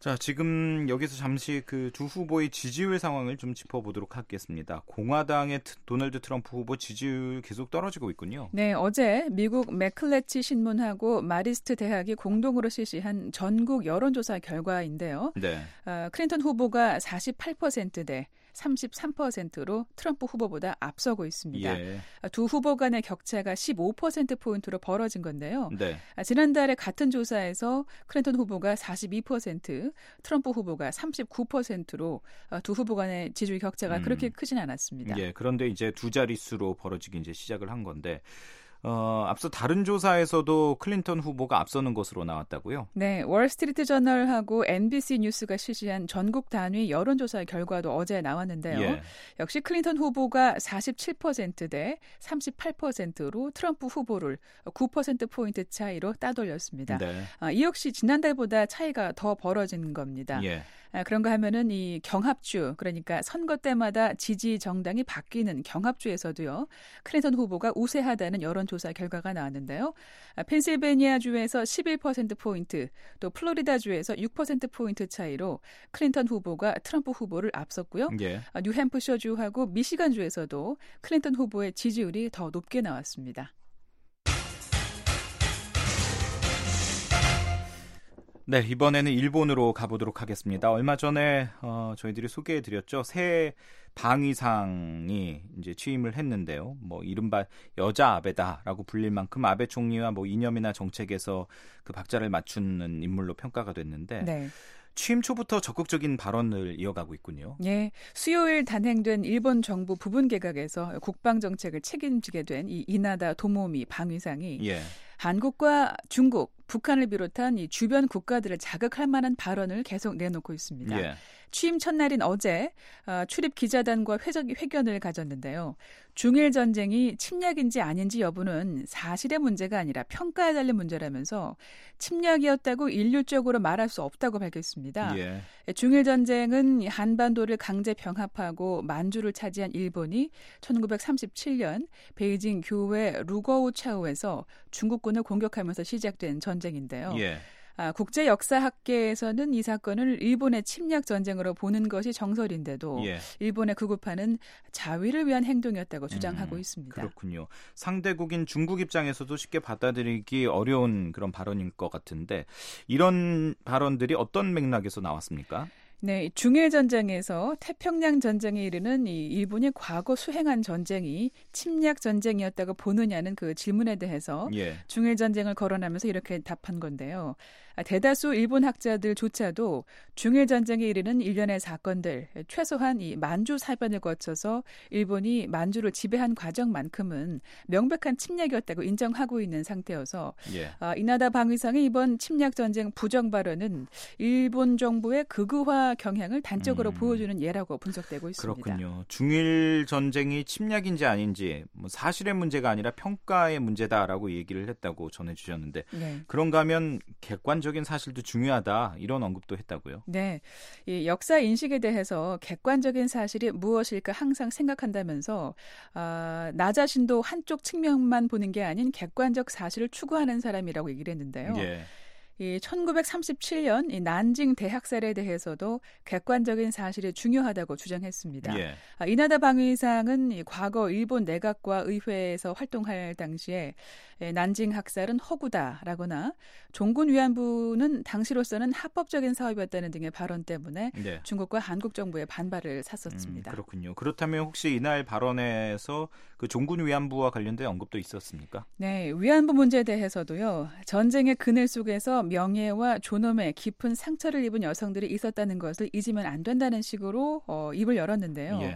자, 지금 여기서 잠시 그 두 후보의 지지율 상황을 좀 짚어보도록 하겠습니다. 공화당의 도널드 트럼프 후보 지지율 계속 떨어지고 있군요. 네, 어제 미국 맥클레치 신문하고 마리스트 대학이 공동으로 실시한 전국 여론조사 결과인데요. 네. 어, 클린턴 후보가 사십팔 퍼센트대 삼십삼 퍼센트로 트럼프 후보보다 앞서고 있습니다. 예. 두 후보 간의 격차가 십오 퍼센트포인트로 벌어진 건데요. 네. 지난달에 같은 조사에서 클린턴 후보가 사십이 퍼센트, 트럼프 후보가 삼십구 퍼센트로 두 후보 간의 지지율 격차가 음. 그렇게 크진 않았습니다. 예, 그런데 이제 두 자릿수로 벌어지기 이제 시작을 한 건데 어, 앞서 다른 조사에서도 클린턴 후보가 앞서는 것으로 나왔다고요? 네, 월스트리트 저널하고 엔비씨 뉴스가 실시한 전국 단위 여론조사 결과도 어제 나왔는데요. 예. 역시 클린턴 후보가 사십칠 퍼센트대 삼십팔 퍼센트로 트럼프 후보를 구 퍼센트포인트 차이로 따돌렸습니다. 네. 아, 이 역시 지난달보다 차이가 더 벌어진 겁니다. 예. 아, 그런가 하면은 이 경합주, 그러니까 선거 때마다 지지 정당이 바뀌는 경합주에서도요, 클린턴 후보가 우세하다는 여론조사 결과가 나왔는데요. 아, 펜실베니아주에서 십일 퍼센트포인트, 또 플로리다주에서 육 퍼센트포인트 차이로 클린턴 후보가 트럼프 후보를 앞섰고요. 예. 아, 뉴햄프셔주하고 미시간주에서도 클린턴 후보의 지지율이 더 높게 나왔습니다. 네, 이번에는 일본으로 가보도록 하겠습니다. 얼마 전에 어, 저희들이 소개해드렸죠. 새 방위상이 이제 취임을 했는데요. 뭐 이른바 여자 아베다라고 불릴 만큼 아베 총리와 뭐 이념이나 정책에서 그 박자를 맞추는 인물로 평가가 됐는데. 네. 취임 초부터 적극적인 발언을 이어가고 있군요. 예, 수요일 단행된 일본 정부 부분 개각에서 국방 정책을 책임지게 된 이 이나다 도모미 방위상이 예. 한국과 중국, 북한을 비롯한 이 주변 국가들을 자극할 만한 발언을 계속 내놓고 있습니다. 예. 취임 첫날인 어제 어, 출입 기자단과 회적, 회견을 가졌는데요. 중일 전쟁이 침략인지 아닌지 여부는 사실의 문제가 아니라 평가에 달린 문제라면서 침략이었다고 일률적으로 말할 수 없다고 밝혔습니다. 예. 중일 전쟁은 한반도를 강제 병합하고 만주를 차지한 일본이 천구백삼십칠 년 베이징 교외 루거우차오에서 중국군을 공격하면서 시작된 전쟁인데요. 예. 아, 국제역사학계에서는 이 사건을 일본의 침략 전쟁으로 보는 것이 정설인데도 예. 일본의 극우파는 자위를 위한 행동이었다고 주장하고 음, 있습니다. 그렇군요. 상대국인 중국 입장에서도 쉽게 받아들이기 어려운 그런 발언일 것 같은데 이런 발언들이 어떤 맥락에서 나왔습니까? 네, 중일 전쟁에서 태평양 전쟁에 이르는 이 일본이 과거 수행한 전쟁이 침략 전쟁이었다고 보느냐는 그 질문에 대해서 예. 중일 전쟁을 거론하면서 이렇게 답한 건데요. 대다수 일본 학자들조차도 중일 전쟁에 이르는 일련의 사건들, 최소한 이 만주 사변을 거쳐서 일본이 만주를 지배한 과정만큼은 명백한 침략이었다고 인정하고 있는 상태여서 예. 아, 이나다 방위상의 이번 침략 전쟁 부정 발언은 일본 정부의 극우화 경향을 단적으로 음. 보여주는 예라고 분석되고 있습니다. 그렇군요. 중일 전쟁이 침략인지 아닌지 뭐 사실의 문제가 아니라 평가의 문제다라고 얘기를 했다고 전해주셨는데 네. 그런가 하면 객관적인 사실도 중요하다 이런 언급도 했다고요. 네, 이 역사 인식에 대해서 객관적인 사실이 무엇일까 항상 생각한다면서 아, 나 자신도 한쪽 측면만 보는 게 아닌 객관적 사실을 추구하는 사람이라고 얘기를 했는데요. 예. 이 천구백삼십칠 년 이 난징 대학살에 대해서도 객관적인 사실이 중요하다고 주장했습니다. 예. 아, 이나다 방위상은 이 과거 일본 내각과 의회에서 활동할 당시에 난징 학살은 허구다라거나 종군 위안부는 당시로서는 합법적인 사업이었다는 등의 발언 때문에 네. 중국과 한국 정부의 반발을 샀었습니다. 음, 그렇군요. 그렇다면 혹시 이날 발언에서 그 종군 위안부와 관련된 언급도 있었습니까? 네, 위안부 문제에 대해서도요. 전쟁의 그늘 속에서 명예와 존엄에 깊은 상처를 입은 여성들이 있었다는 것을 잊으면 안 된다는 식으로 어, 입을 열었는데요. 예.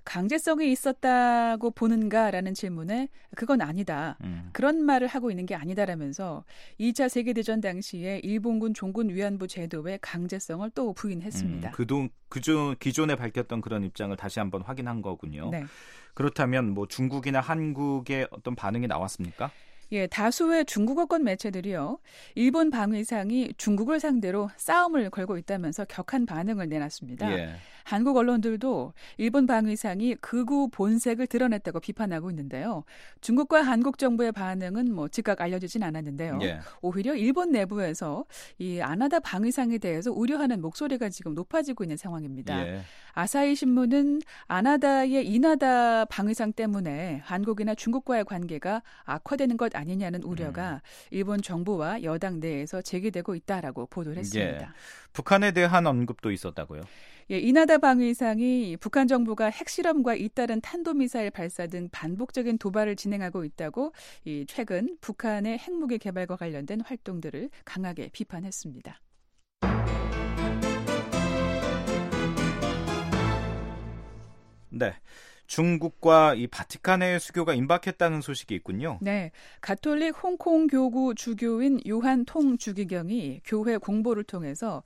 강제성이 있었다고 보는가라는 질문에 그건 아니다. 음. 그런 말을 하고 있는 게 아니다라면서 이 차 세계대전 당시에 일본군 종군 위안부 제도의 강제성을 또 부인했습니다. 음, 그동, 그전, 기존에 밝혔던 그런 입장을 다시 한번 확인한 거군요. 네. 그렇다면 뭐 중국이나 한국의 어떤 반응이 나왔습니까? 예, 다수의 중국어권 매체들이요. 일본 방위상이 중국을 상대로 싸움을 걸고 있다면서 격한 반응을 내놨습니다. 예. 한국 언론들도 일본 방위상이 극우 본색을 드러냈다고 비판하고 있는데요. 중국과 한국 정부의 반응은 뭐 즉각 알려지진 않았는데요. 예. 오히려 일본 내부에서 이 아나다 방위상에 대해서 우려하는 목소리가 지금 높아지고 있는 상황입니다. 예. 아사히 신문은 아나다의 이나다 방위상 때문에 한국이나 중국과의 관계가 악화되는 것 아니냐는 우려가 음. 일본 정부와 여당 내에서 제기되고 있다라고 보도를 했습니다. 예. 북한에 대한 언급도 있었다고요? 예, 이나다 방위상이 북한 정부가 핵실험과 잇따른 탄도미사일 발사 등 반복적인 도발을 진행하고 있다고 이 최근 북한의 핵무기 개발과 관련된 활동들을 강하게 비판했습니다. 네. 중국과 이 바티칸의 수교가 임박했다는 소식이 있군요. 네. 가톨릭 홍콩 교구 주교인 요한 통 주기경이 교회 공보를 통해서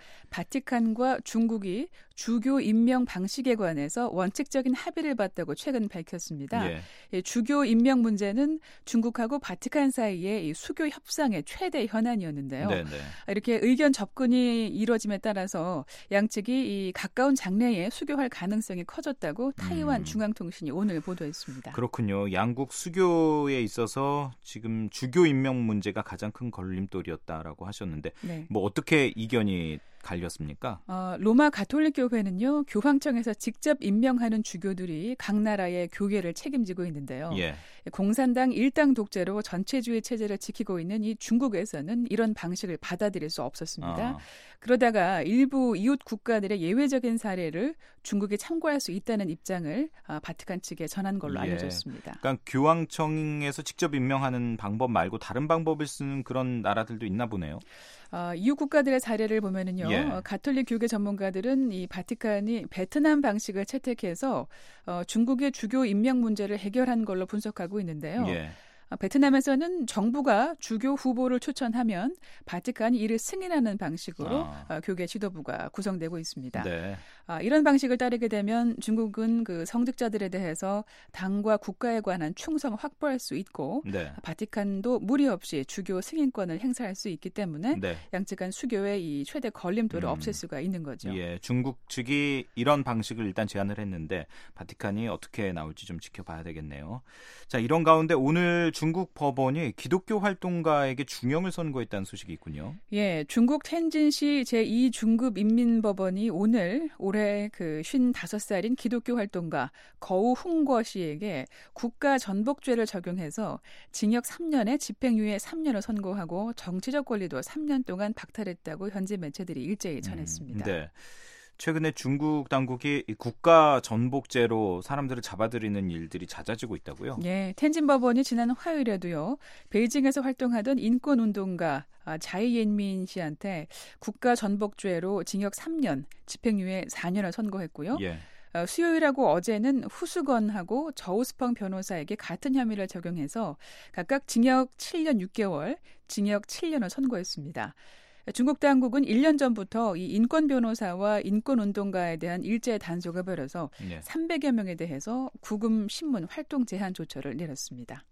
바티칸과 중국이 주교 임명 방식에 관해서 원칙적인 합의를 봤다고 최근 밝혔습니다. 예. 예, 주교 임명 문제는 중국하고 바티칸 사이의 이 수교 협상의 최대 현안이었는데요. 네네. 이렇게 의견 접근이 이루어짐에 따라서 양측이 이 가까운 장래에 수교할 가능성이 커졌다고 타이완 음. 중앙통신이 오늘 보도했습니다. 그렇군요. 양국 수교에 있어서 지금 주교 임명 문제가 가장 큰 걸림돌이었다라고 하셨는데 네. 뭐 어떻게 이견이 갈렸습니까? 어, 로마 가톨릭 교회는요. 교황청에서 직접 임명하는 주교들이 각 나라의 교회를 책임지고 있는데요. 예. 공산당 일당 독재로 전체주의 체제를 지키고 있는 이 중국에서는 이런 방식을 받아들일 수 없었습니다. 아. 그러다가 일부 이웃 국가들의 예외적인 사례를 중국이 참고할 수 있다는 입장을 바티칸 측에 전한 걸로 예. 알려졌습니다. 그러니까 교황청에서 직접 임명하는 방법 말고 다른 방법을 쓰는 그런 나라들도 있나 보네요. 어, 이웃 국가들의 사례를 보면은요, 예. 어, 가톨릭 교계 전문가들은 이 바티칸이 베트남 방식을 채택해서 어, 중국의 주교 임명 문제를 해결한 걸로 분석하고 있는데요. 예. 베트남에서는 정부가 주교 후보를 추천하면 바티칸이 이를 승인하는 방식으로 아. 교계 지도부가 구성되고 있습니다. 네. 이런 방식을 따르게 되면 중국은 그 성직자들에 대해서 당과 국가에 관한 충성을 확보할 수 있고 네. 바티칸도 무리 없이 주교 승인권을 행사할 수 있기 때문에 네. 양측 간 수교의 이 최대 걸림돌을 음. 없앨 수가 있는 거죠. 예, 중국 측이 이런 방식을 일단 제안을 했는데 바티칸이 어떻게 나올지 좀 지켜봐야 되겠네요. 자, 이런 가운데 오늘 중국 법원이 기독교 활동가에게 중형을 선고했다는 소식이 있군요. 예, 중국 텐진시 제이 중급 인민법원이 오늘 올해 그 쉰다섯 살인 기독교 활동가 거우 훈거 씨에게 국가 전복죄를 적용해서 징역 삼 년에 집행유예 삼 년을 선고하고 정치적 권리도 삼 년 동안 박탈했다고 현지 매체들이 일제히 전했습니다. 음, 네. 최근에 중국 당국이 국가 전복죄로 사람들을 잡아들이는 일들이 잦아지고 있다고요? 네, 텐진 법원이 지난 화요일에도요. 베이징에서 활동하던 인권운동가 자이옌민 씨한테 국가 전복죄로 징역 삼 년, 집행유예 사 년을 선고했고요. 예. 수요일하고 어제는 후수건하고 저우스펑 변호사에게 같은 혐의를 적용해서 각각 징역 칠 년 육 개월, 징역 칠 년을 선고했습니다. 중국 당국은 일 년 전부터 이 인권 변호사와 인권 운동가에 대한 일제 단속을 벌여서 네. 삼백여 명에 대해서 구금 신문 활동 제한 조처를 내렸습니다.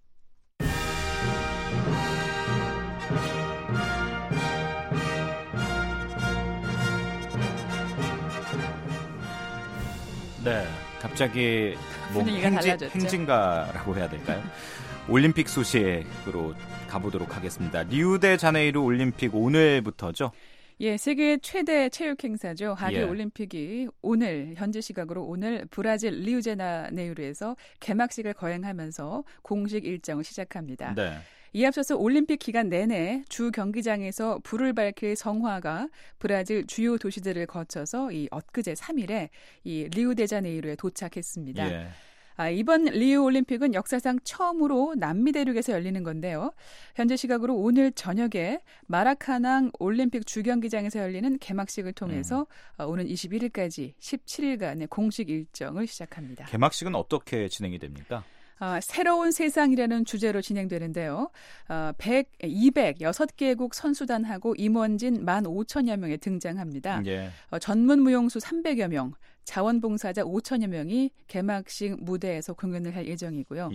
네, 갑자기 뭐 행진, 행진가라고 해야 될까요? 올림픽 소식으로 가보도록 하겠습니다. 리우데자네이루 올림픽 오늘부터죠? 예, 세계 최대 체육 행사죠. 하계 예. 올림픽이 오늘 현지 시각으로 오늘 브라질 리우데자네이루에서 개막식을 거행하면서 공식 일정을 시작합니다. 네. 이에 앞서서 올림픽 기간 내내 주 경기장에서 불을 밝힐 성화가 브라질 주요 도시들을 거쳐서 이 엊그제 삼 일에 이 리우데자네이루에 도착했습니다. 예. 아, 이번 리우 올림픽은 역사상 처음으로 남미 대륙에서 열리는 건데요. 현재 시각으로 오늘 저녁에 마라카낭 올림픽 주경기장에서 열리는 개막식을 통해서 음. 오는 이십일 일까지 십칠 일간의 공식 일정을 시작합니다. 개막식은 어떻게 진행이 됩니까? 아, 새로운 세상이라는 주제로 진행되는데요. 아, 백, 이백육 개국 선수단하고 임원진 만 오천여 명에 등장합니다. 예. 어, 전문 무용수 삼백여 명, 자원봉사자 오천여 명이 개막식 무대에서 공연을 할 예정이고요. 예.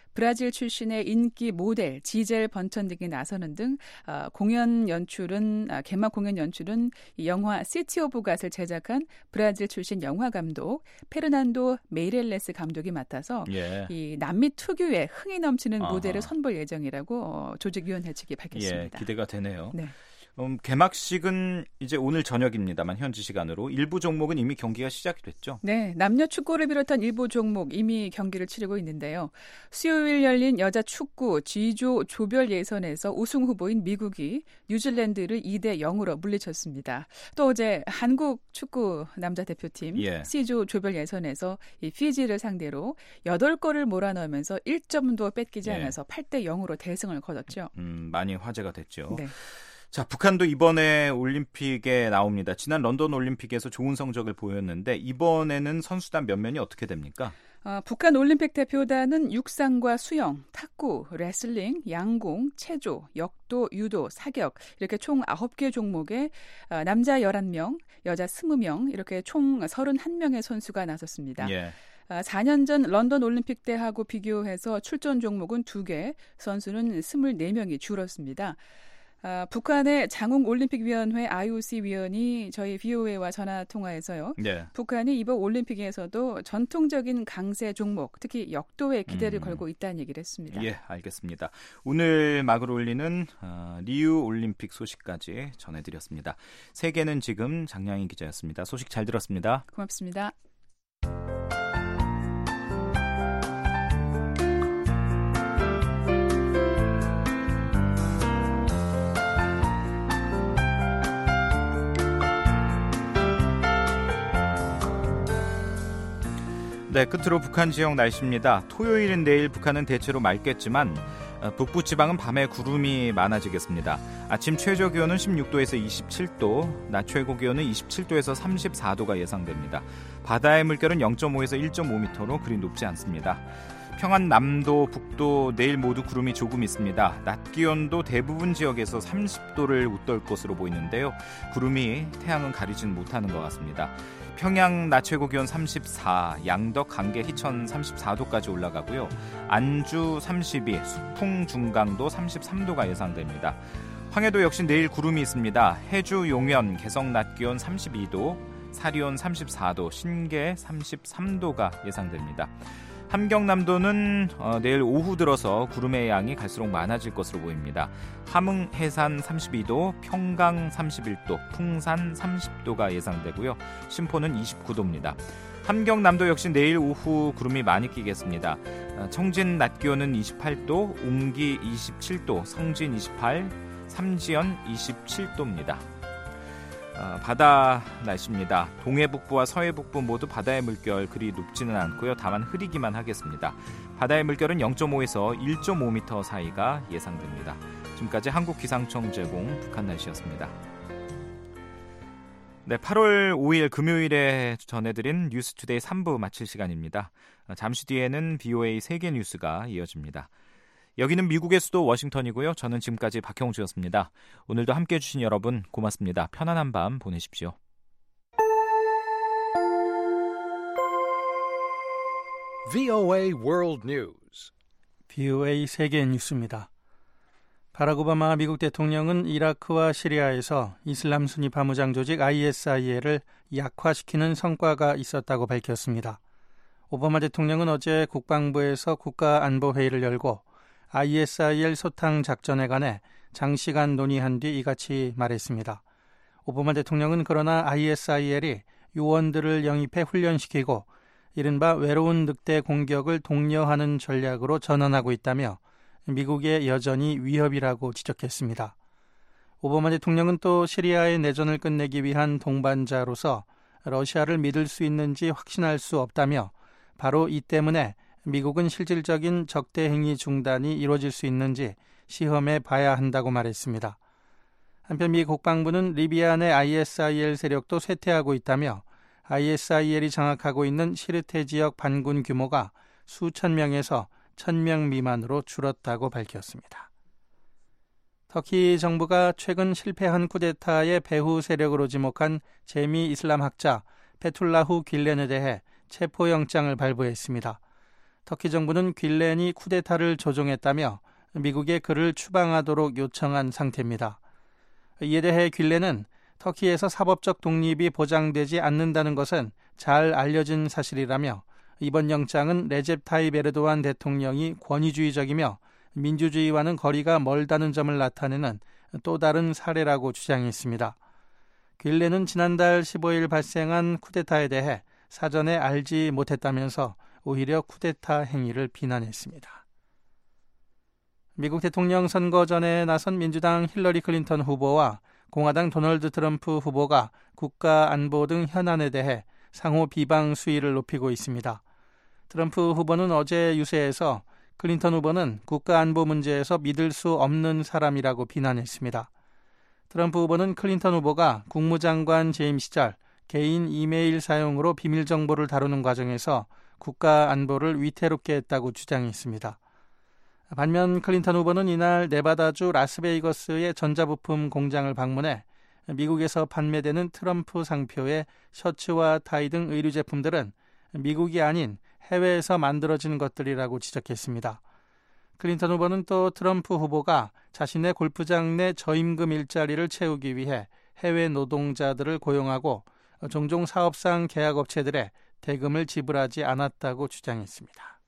브라질 출신의 인기 모델 지젤 번천 등이 나서는 등 공연 연출은 개막 공연 연출은 영화 시티 오브 갓을 제작한 브라질 출신 영화 감독 페르난도 메이렐레스 감독이 맡아서 예. 이 남미 특유의 흥이 넘치는 아하. 무대를 선보일 예정이라고 조직위원회 측이 밝혔습니다. 예, 기대가 되네요. 네. 음, 개막식은 이제 오늘 저녁입니다만 현지 시간으로 일부 종목은 이미 경기가 시작이 됐죠. 네, 남녀 축구를 비롯한 일부 종목 이미 경기를 치르고 있는데요. 수요일 열린 여자 축구 G조 조별 예선에서 우승 후보인 미국이 뉴질랜드를 이 대 영으로 물리쳤습니다. 또 어제 한국 축구 남자 대표팀 예. C조 조별 예선에서 이 피지를 상대로 여덟 골을 몰아넣으면서 일 점도 뺏기지 예. 않아서 팔 대 영으로 대승을 거뒀죠. 음, 많이 화제가 됐죠. 네. 자, 북한도 이번에 올림픽에 나옵니다. 지난 런던 올림픽에서 좋은 성적을 보였는데 이번에는 선수단 면면이 어떻게 됩니까? 어, 북한 올림픽 대표단은 육상과 수영, 탁구, 레슬링, 양궁, 체조, 역도, 유도, 사격 이렇게 총 아홉 개 종목에 어, 남자 열한 명, 여자 이십 명 이렇게 총 서른한 명의 선수가 나섰습니다. 예. 사 년 전 런던 올림픽 때하고 비교해서 출전 종목은 두 개, 선수는 이십사 명이 줄었습니다. 아, 북한의 장흥올림픽위원회 아이오씨 위원이 저희 브이오에이와 전화 통화에서요. 네. 북한이 이번 올림픽에서도 전통적인 강세 종목, 특히 역도에 기대를 음. 걸고 있다는 얘기를 했습니다. 예, 알겠습니다. 오늘 막을 올리는 어, 리우 올림픽 소식까지 전해드렸습니다. 세계는 지금 장량희 기자였습니다. 소식 잘 들었습니다. 고맙습니다. 네, 끝으로 북한 지역 날씨입니다. 토요일은 내일 북한은 대체로 맑겠지만 북부 지방은 밤에 구름이 많아지겠습니다. 아침 최저 기온은 십육 도에서 이십칠 도, 낮 최고 기온은 이십칠 도에서 삼십사 도가 예상됩니다. 바다의 물결은 영 점 오에서 일 점 오 미터로 그리 높지 않습니다. 평안 남도, 북도 내일 모두 구름이 조금 있습니다. 낮 기온도 대부분 지역에서 삼십 도를 웃돌 것으로 보이는데요. 구름이 태양은 가리지는 못하는 것 같습니다. 평양 낮 최고 기온 삼십사, 양덕, 강계, 희천 삼십사 도까지 올라가고요. 안주 삼십이, 수풍, 중강도 삼십삼 도가 예상됩니다. 황해도 역시 내일 구름이 있습니다. 해주, 용연, 개성 낮 기온 삼십이 도, 사리온 삼십사 도, 신계 삼십삼 도가 예상됩니다. 함경남도는 어, 내일 오후 들어서 구름의 양이 갈수록 많아질 것으로 보입니다. 함흥, 해산 삼십이 도, 평강 삼십일 도, 풍산 삼십 도가 예상되고요. 신포는 이십구 도입니다. 함경남도 역시 내일 오후 구름이 많이 끼겠습니다. 어, 청진 낮 기온은 이십팔 도, 웅기 이십칠 도, 성진 이십팔, 삼지연 이십칠 도입니다. 어, 바다 날씨입니다. 동해북부와 서해북부 모두 바다의 물결 그리 높지는 않고요. 다만 흐리기만 하겠습니다. 바다의 물결은 영 점 오에서 일 점 오 미터 사이가 예상됩니다. 지금까지 한국기상청 제공 북한 날씨였습니다. 네, 팔월 오일 금요일에 전해드린 뉴스투데이 삼 부 마칠 시간입니다. 잠시 뒤에는 브이오에이 세계 뉴스가 이어집니다. 여기는 미국의 수도 워싱턴이고요. 저는 지금까지 박형주였습니다. 오늘도 함께해 주신 여러분 고맙습니다. 편안한 밤 보내십시오. 브이오에이 World News. 브이오에이 세계 뉴스입니다. 바락 오바마 미국 대통령은 이라크와 시리아에서 이슬람 순위 파무장 조직 아이에스아이엘을 약화시키는 성과가 있었다고 밝혔습니다. 오바마 대통령은 어제 국방부에서 국가안보회의를 열고 아이에스아이엘 소탕 작전에 관해 장시간 논의한 뒤 이같이 말했습니다. 오바마 대통령은 그러나 아이에스아이엘이 요원들을 영입해 훈련시키고 이른바 외로운 늑대 공격을 독려하는 전략으로 전환하고 있다며 미국에 여전히 위협이라고 지적했습니다. 오바마 대통령은 또 시리아의 내전을 끝내기 위한 동반자로서 러시아를 믿을 수 있는지 확신할 수 없다며 바로 이 때문에 미국은 실질적인 적대 행위 중단이 이루어질 수 있는지 시험해 봐야 한다고 말했습니다. 한편 미 국방부는 리비아 내 아이에스아이엘 세력도 쇠퇴하고 있다며 아이에스아이엘이 장악하고 있는 시르테 지역 반군 규모가 수천 명에서 천 명 미만으로 줄었다고 밝혔습니다. 터키 정부가 최근 실패한 쿠데타의 배후 세력으로 지목한 재미 이슬람 학자 페툴라후 길렌에 대해 체포영장을 발부했습니다. 터키 정부는 뀼렌이 쿠데타를 조종했다며 미국에 그를 추방하도록 요청한 상태입니다. 이에 대해 뀼렌은 터키에서 사법적 독립이 보장되지 않는다는 것은 잘 알려진 사실이라며 이번 영장은 레첵 타입 에르도안 대통령이 권위주의적이며 민주주의와는 거리가 멀다는 점을 나타내는 또 다른 사례라고 주장했습니다. 뀼렌은 지난달 십오일 발생한 쿠데타에 대해 사전에 알지 못했다면서 오히려 쿠데타 행위를 비난했습니다. 미국 대통령 선거 전에 나선 민주당 힐러리 클린턴 후보와 공화당 도널드 트럼프 후보가 국가 안보 등 현안에 대해 상호 비방 수위를 높이고 있습니다. 트럼프 후보는 어제 유세에서 클린턴 후보는 국가 안보 문제에서 믿을 수 없는 사람이라고 비난했습니다. 트럼프 후보는 클린턴 후보가 국무장관 재임 시절 개인 이메일 사용으로 비밀 정보를 다루는 과정에서 국가 안보를 위태롭게 했다고 주장했습니다. 반면 클린턴 후보는 이날 네바다주 라스베이거스의 전자부품 공장을 방문해 미국에서 판매되는 트럼프 상표의 셔츠와 타이 등 의류 제품들은 미국이 아닌 해외에서 만들어진 것들이라고 지적했습니다. 클린턴 후보는 또 트럼프 후보가 자신의 골프장 내 저임금 일자리를 채우기 위해 해외 노동자들을 고용하고 종종 사업상 계약업체들에 대금을 지불하지 않았다고 주장했습니다.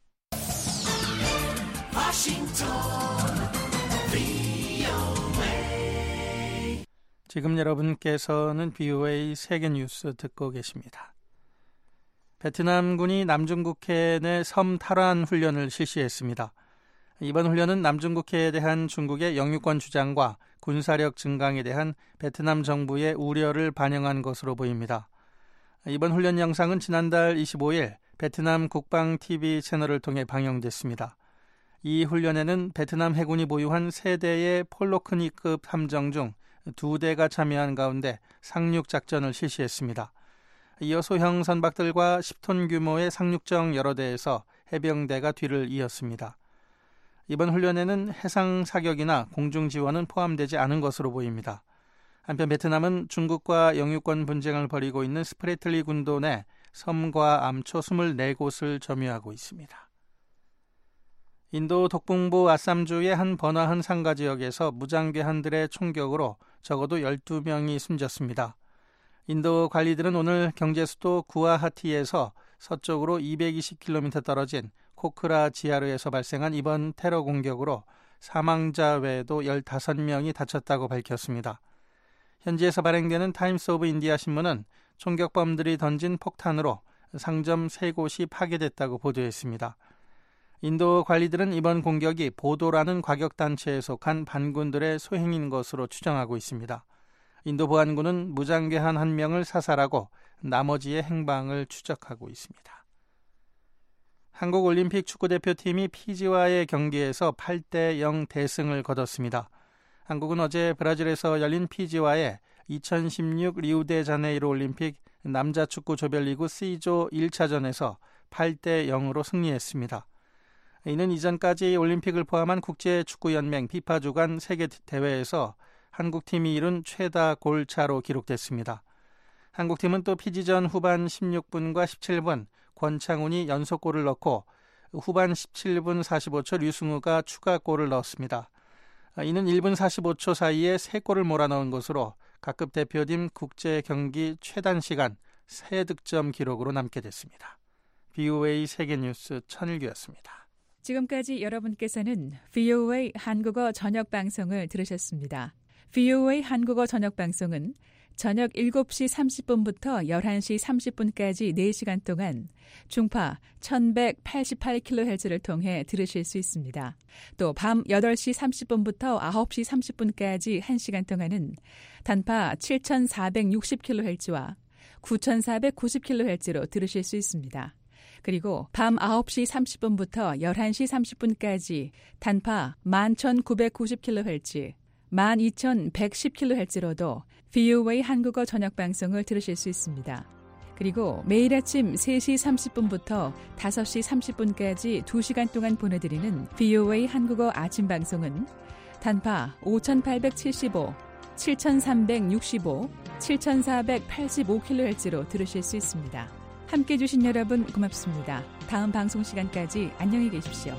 지금 여러분께서는 비오에이 세계뉴스 듣고 계십니다. 베트남군이 남중국해 내 섬 탈환 훈련을 실시했습니다. 이번 훈련은 남중국해에 대한 중국의 영유권 주장과 군사력 증강에 대한 베트남 정부의 우려를 반영한 것으로 보입니다. 이번 훈련 영상은 지난달 이십오일 베트남 국방티비 채널을 통해 방영됐습니다. 이 훈련에는 베트남 해군이 보유한 세 대의 폴로크니급 함정 중 두 대가 참여한 가운데 상륙 작전을 실시했습니다. 이어 소형 선박들과 십 톤 규모의 상륙정 여러 대에서 해병대가 뒤를 이었습니다. 이번 훈련에는 해상 사격이나 공중 지원은 포함되지 않은 것으로 보입니다. 한편 베트남은 중국과 영유권 분쟁을 벌이고 있는 스프레틀리 군도 내 섬과 암초 이십사 곳을 점유하고 있습니다. 인도 독북부 아쌈주의 한 번화한 상가 지역에서 무장괴한들의 총격으로 적어도 열두 명이 숨졌습니다. 인도 관리들은 오늘 경제 수도 구아하티에서 서쪽으로 이백이십 킬로미터 떨어진 코크라 지하르에서 발생한 이번 테러 공격으로 사망자 외에도 열다섯 명이 다쳤다고 밝혔습니다. 현지에서 발행되는 타임스 오브 인디아 신문은 총격범들이 던진 폭탄으로 상점 세 곳이 파괴됐다고 보도했습니다. 인도 관리들은 이번 공격이 보도라는 과격단체에 속한 반군들의 소행인 것으로 추정하고 있습니다. 인도 보안군은 무장괴한 한 명을 사살하고 나머지의 행방을 추적하고 있습니다. 한국올림픽 축구대표팀이 피지와의 경기에서 팔 대 영 대승을 거뒀습니다. 한국은 어제 브라질에서 열린 피지와의 이천십육 리우데자네이루 올림픽 남자 축구 조별리그 C조 일 차전에서 팔 대 영으로 승리했습니다. 이는 이전까지 올림픽을 포함한 국제축구연맹 피파 주관 세계대회에서 한국팀이 이룬 최다 골차로 기록됐습니다. 한국팀은 또 피지전 후반 십육 분과 십칠 분 권창훈이 연속골을 넣고 후반 십칠 분 사십오 초 류승우가 추가골을 넣었습니다. 이는 일 분 사십오 초 사이에 세 골을 몰아넣은 것으로 각급 대표팀 국제경기 최단 시간 세 득점 기록으로 남게 됐습니다. 비오에이 세계뉴스 천일규였습니다. 지금까지 여러분께서는 비오에이 한국어 저녁방송을 들으셨습니다. 비오에이 한국어 저녁방송은 저녁 일곱 시 삼십 분부터 열한 시 삼십 분까지 네 시간 동안 중파 천백팔십팔 킬로헤르츠를 통해 들으실 수 있습니다. 또 밤 여덟 시 삼십 분부터 아홉 시 삼십 분까지 한 시간 동안은 단파 칠천사백육십 킬로헤르츠와 구천사백구십 킬로헤르츠로 들으실 수 있습니다. 그리고 밤 아홉 시 삼십 분부터 열한 시 삼십 분까지 단파 만 천구백구십 킬로헤르츠, 만 이천백십 킬로헤르츠로도 비오에이 한국어 저녁방송을 들으실 수 있습니다. 그리고 매일 아침 세 시 삼십 분부터 다섯 시 삼십 분까지 두 시간 동안 보내드리는 비오에이 한국어 아침방송은 단파 오천팔백칠십오, 칠천삼백육십오, 칠천사백팔십오 킬로헤르츠로 들으실 수 있습니다. 함께해 주신 여러분 고맙습니다. 다음 방송 시간까지 안녕히 계십시오.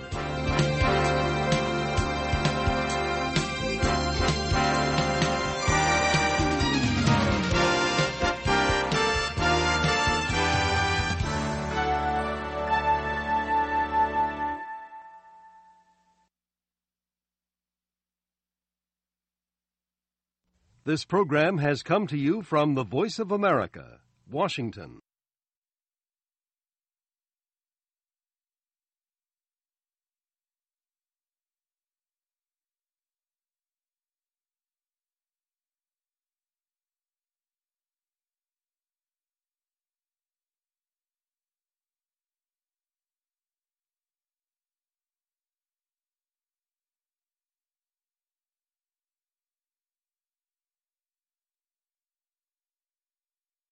This program has come to you from the Voice of America, Washington.